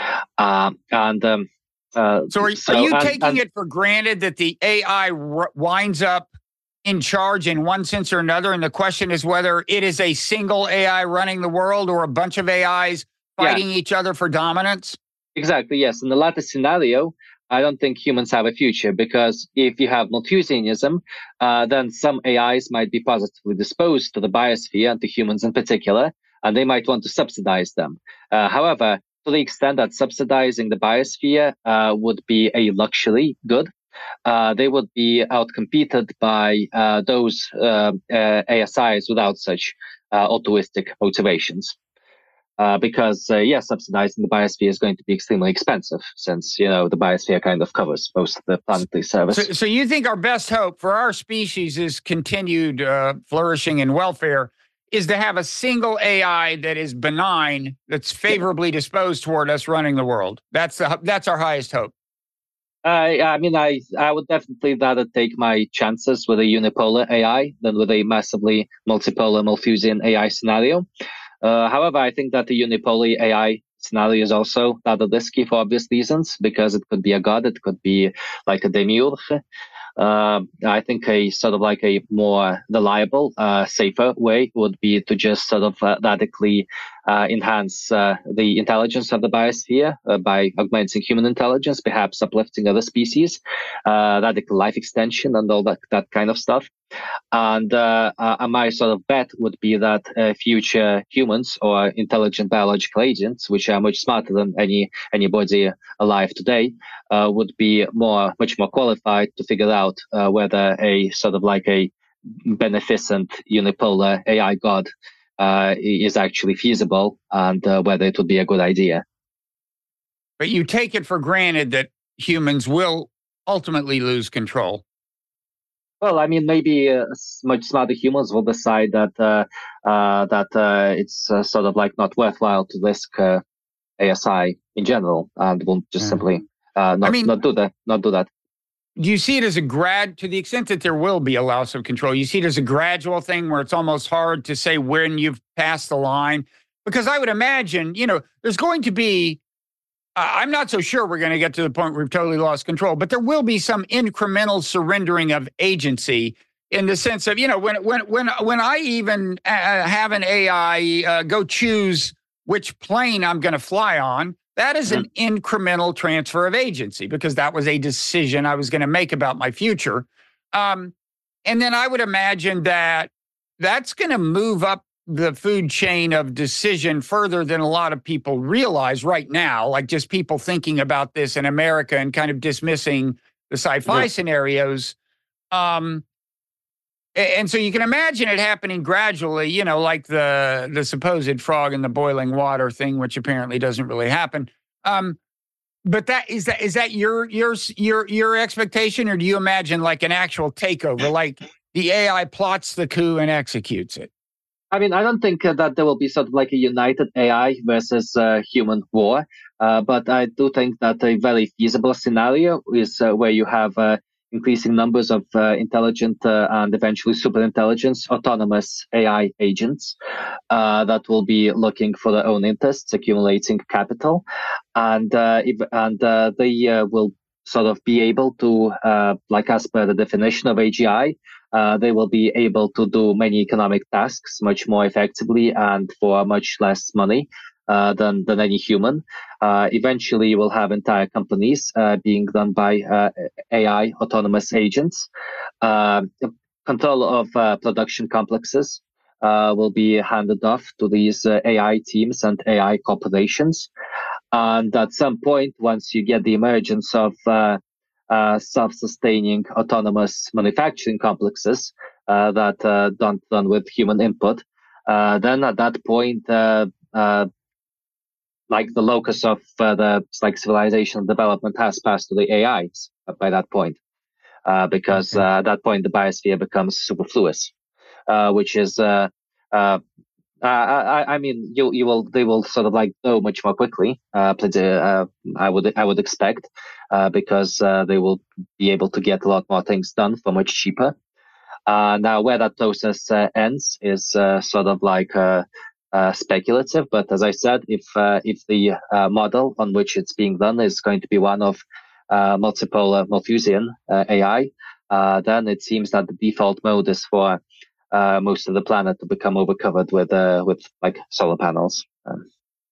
Um, and um, uh, So are, so, are you and- taking and- it for granted that the A I r- winds up in charge in one sense or another? And the question is whether it is a single A I running the world or a bunch of A Is fighting yeah. each other for dominance? Exactly, yes. In the latter scenario, I don't think humans have a future, because if you have Malthusianism, uh, then some A Is might be positively disposed to the biosphere and to humans in particular, and they might want to subsidize them. Uh, however, to the extent that subsidizing the biosphere uh, would be a luxury good, uh, they would be outcompeted by uh, those uh, uh, A S Is without such uh, altruistic motivations. Uh, because uh, yeah, subsidizing the biosphere is going to be extremely expensive, since you know the biosphere kind of covers most of the planetary service. So, so you think our best hope for our species is continued uh, flourishing and welfare is to have a single A I that is benign, that's favorably disposed toward us running the world? That's the, that's our highest hope. I I mean, I I would definitely rather take my chances with a unipolar A I than with a massively multipolar Malthusian A I scenario. Uh, however, I think that the unipolar A I scenario is also rather risky for obvious reasons, because it could be a god, it could be like a demiurge. Uh, I think a sort of like a more reliable, uh, safer way would be to just sort of uh, radically uh, enhance uh, the intelligence of the biosphere uh, by augmenting human intelligence, perhaps uplifting other species, uh, radical life extension, and all that that kind of stuff. And uh, uh, my sort of bet would be that uh, future humans or intelligent biological agents, which are much smarter than any anybody alive today, uh, would be more, much more qualified to figure out uh, whether a sort of like a beneficent unipolar A I god uh, is actually feasible, and uh, whether it would be a good idea. But you take it for granted that humans will ultimately lose control. Well, I mean, maybe uh, much smarter humans will decide that uh, uh, that uh, it's uh, sort of like not worthwhile to risk uh, A S I in general, and will just Yeah. simply uh, not I mean, not do that. Not do that. Do you see it as a grad, to the extent that there will be a loss of control, you see it as a gradual thing where it's almost hard to say when you've passed the line? Because I would imagine, you know, there's going to be, uh, I'm not so sure we're going to get to the point where we've totally lost control, but there will be some incremental surrendering of agency, in the sense of, you know, when when when when I even uh, have an A I uh, go choose which plane I'm going to fly on, that is an mm-hmm. incremental transfer of agency, because that was a decision I was going to make about my future. Um, and then I would imagine that that's going to move up the food chain of decision further than a lot of people realize right now, like just people thinking about this in America and kind of dismissing the sci-fi yeah. scenarios. Um, and so you can imagine it happening gradually, you know, like the the supposed frog in the boiling water thing, which apparently doesn't really happen. Um, but that is that is that your your your your expectation, or do you imagine like an actual takeover, like the A I plots the coup and executes it? I mean, I don't think uh, that there will be sort of like a united A I versus uh, human war, uh, but I do think that a very feasible scenario is uh, where you have uh, increasing numbers of uh, intelligent uh, and eventually super intelligence autonomous A I agents uh, that will be looking for their own interests, accumulating capital, and uh, if, and uh, they uh, will sort of be able to, uh, like as per the definition of A G I, uh, they will be able to do many economic tasks much more effectively and for much less money uh, than than any human. Uh, eventually, you will have entire companies uh, being done by uh, A I autonomous agents. Uh, control of uh, production complexes uh, will be handed off to these uh, A I teams and A I corporations. And at some point, once you get the emergence of uh, uh, self-sustaining autonomous manufacturing complexes uh, that uh, don't run with human input, uh, then at that point, uh, uh, like the locus of uh, the like civilization development has passed to the A Is by that point, uh, because okay. uh, at that point the biosphere becomes superfluous, uh, which is. Uh, uh, Uh, I, I mean, you you will they will sort of like go much more quickly. Uh, uh, I would I would expect uh, because uh, they will be able to get a lot more things done for much cheaper. Uh, now, where that process uh, ends is uh, sort of like uh, uh, speculative. But as I said, if uh, if the uh, model on which it's being done is going to be one of uh, multipolar Malthusian uh, A I, uh, then it seems that the default mode is for Uh, most of the planet to become overcovered with uh, with like solar panels. Um,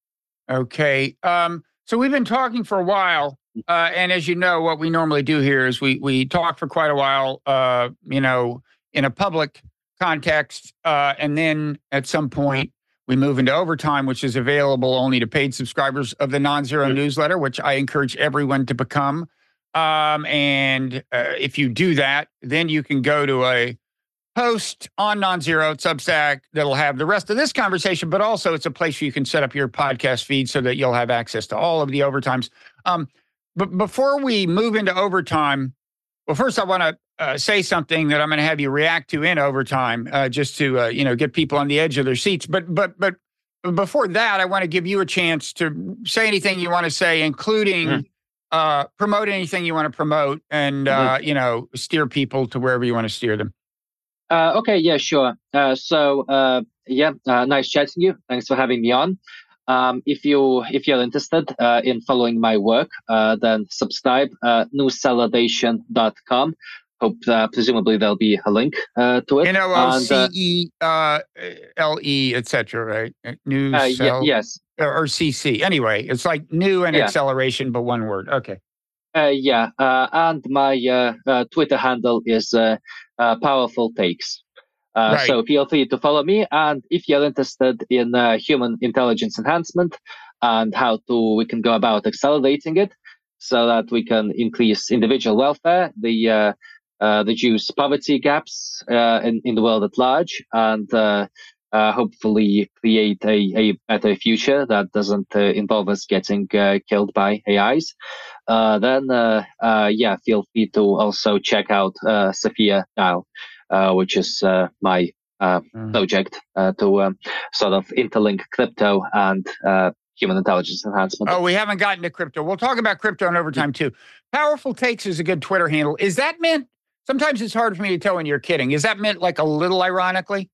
Okay. Um, so we've been talking for a while. Uh, and as you know, what we normally do here is we we talk for quite a while, uh, you know, in a public context. Uh, and then at some point, we move into overtime, which is available only to paid subscribers of the Non-Zero Mm. newsletter, which I encourage everyone to become. Um, and uh, if you do that, then you can go to a post on Non-Zero Substack that'll have the rest of this conversation, but also it's a place where you can set up your podcast feed so that you'll have access to all of the overtimes. Um, but before we move into overtime, well, first I want to uh, say something that I'm going to have you react to in overtime, uh, just to uh, you know get people on the edge of their seats. But but but before that, I want to give you a chance to say anything you want to say, including Mhm. uh, promote anything you want to promote, and uh, you know steer people to wherever you want to steer them. Uh, okay, yeah, sure. Uh, so, uh, yeah, uh, nice chatting you. Thanks for having me on. Um, if you if you're interested uh, in following my work, uh, then subscribe uh, newsalidation dot com. Hope uh, presumably there'll be a link uh, to it. N O O And, C uh, E uh, L E, et cetera, right? Uh, New uh, yeah, cell yes, or, or C C. Anyway, it's like new and Yeah. acceleration, but one word. Okay. uh, yeah. Uh, and my uh, uh, Twitter handle is uh, uh, Powerful Takes. Uh, Right. So feel free to follow me. And if you're interested in uh, human intelligence enhancement and how to we can go about accelerating it, so that we can increase individual welfare, the uh, uh, reduce poverty gaps uh, in in the world at large, and uh, uh, hopefully create a, a better future that doesn't uh, involve us getting uh, killed by A Is. Uh, then uh, uh, yeah, feel free to also check out uh, Sophia now. Uh, which is uh, my uh, Mm. project uh, to um, sort of interlink crypto and uh, human intelligence enhancement. Oh, we haven't gotten to crypto. We'll talk about crypto and overtime too. Powerful Takes is a good Twitter handle. Is that meant? Sometimes it's hard for me to tell when you're kidding. Is that meant like a little ironically?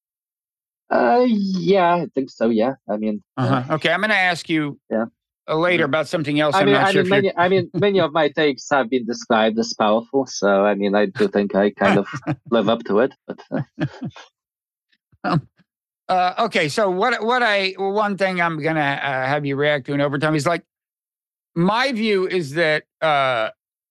Uh, yeah, I think so. Yeah, I mean, uh, Uh-huh. Okay, I'm going to ask you Yeah. uh, later about something else. I I'm mean, not I sure mean, if you're. many, I mean, many of my takes have been described as powerful. So, I mean, I do think I kind of live up to it. But uh, Um, uh, okay, so what? What I one thing I'm going to uh, have you react to in overtime is like my view is that uh,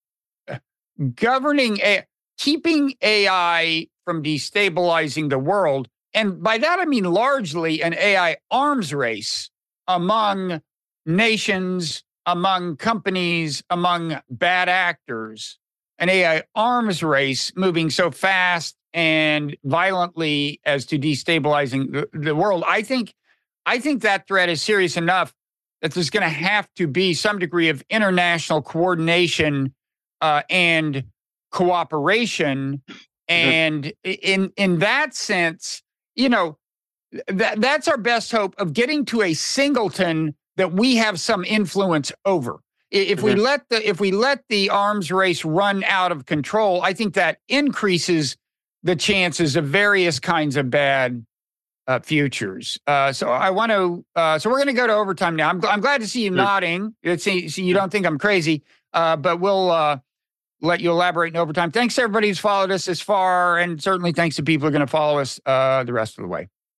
governing a keeping A I from destabilizing the world, and by that I mean largely an A I arms race among nations, among companies, among bad actors, an A I arms race moving so fast and violently as to destabilizing the, the world. I think I think that threat is serious enough that there's going to have to be some degree of international coordination uh, and cooperation. And in in that sense, you know, that that's our best hope of getting to a singleton that we have some influence over. If we Mhm. let the if we let the arms race run out of control, I think that increases the chances of various kinds of bad uh, futures. Uh, so I want to. Uh, so we're going to go to overtime now. I'm, I'm glad to see you Mm. nodding. It's, see, see, you don't think I'm crazy, uh, but we'll uh, let you elaborate in overtime. Thanks to everybody who's followed us this far, and certainly thanks to people who are going to follow us uh, the rest of the way.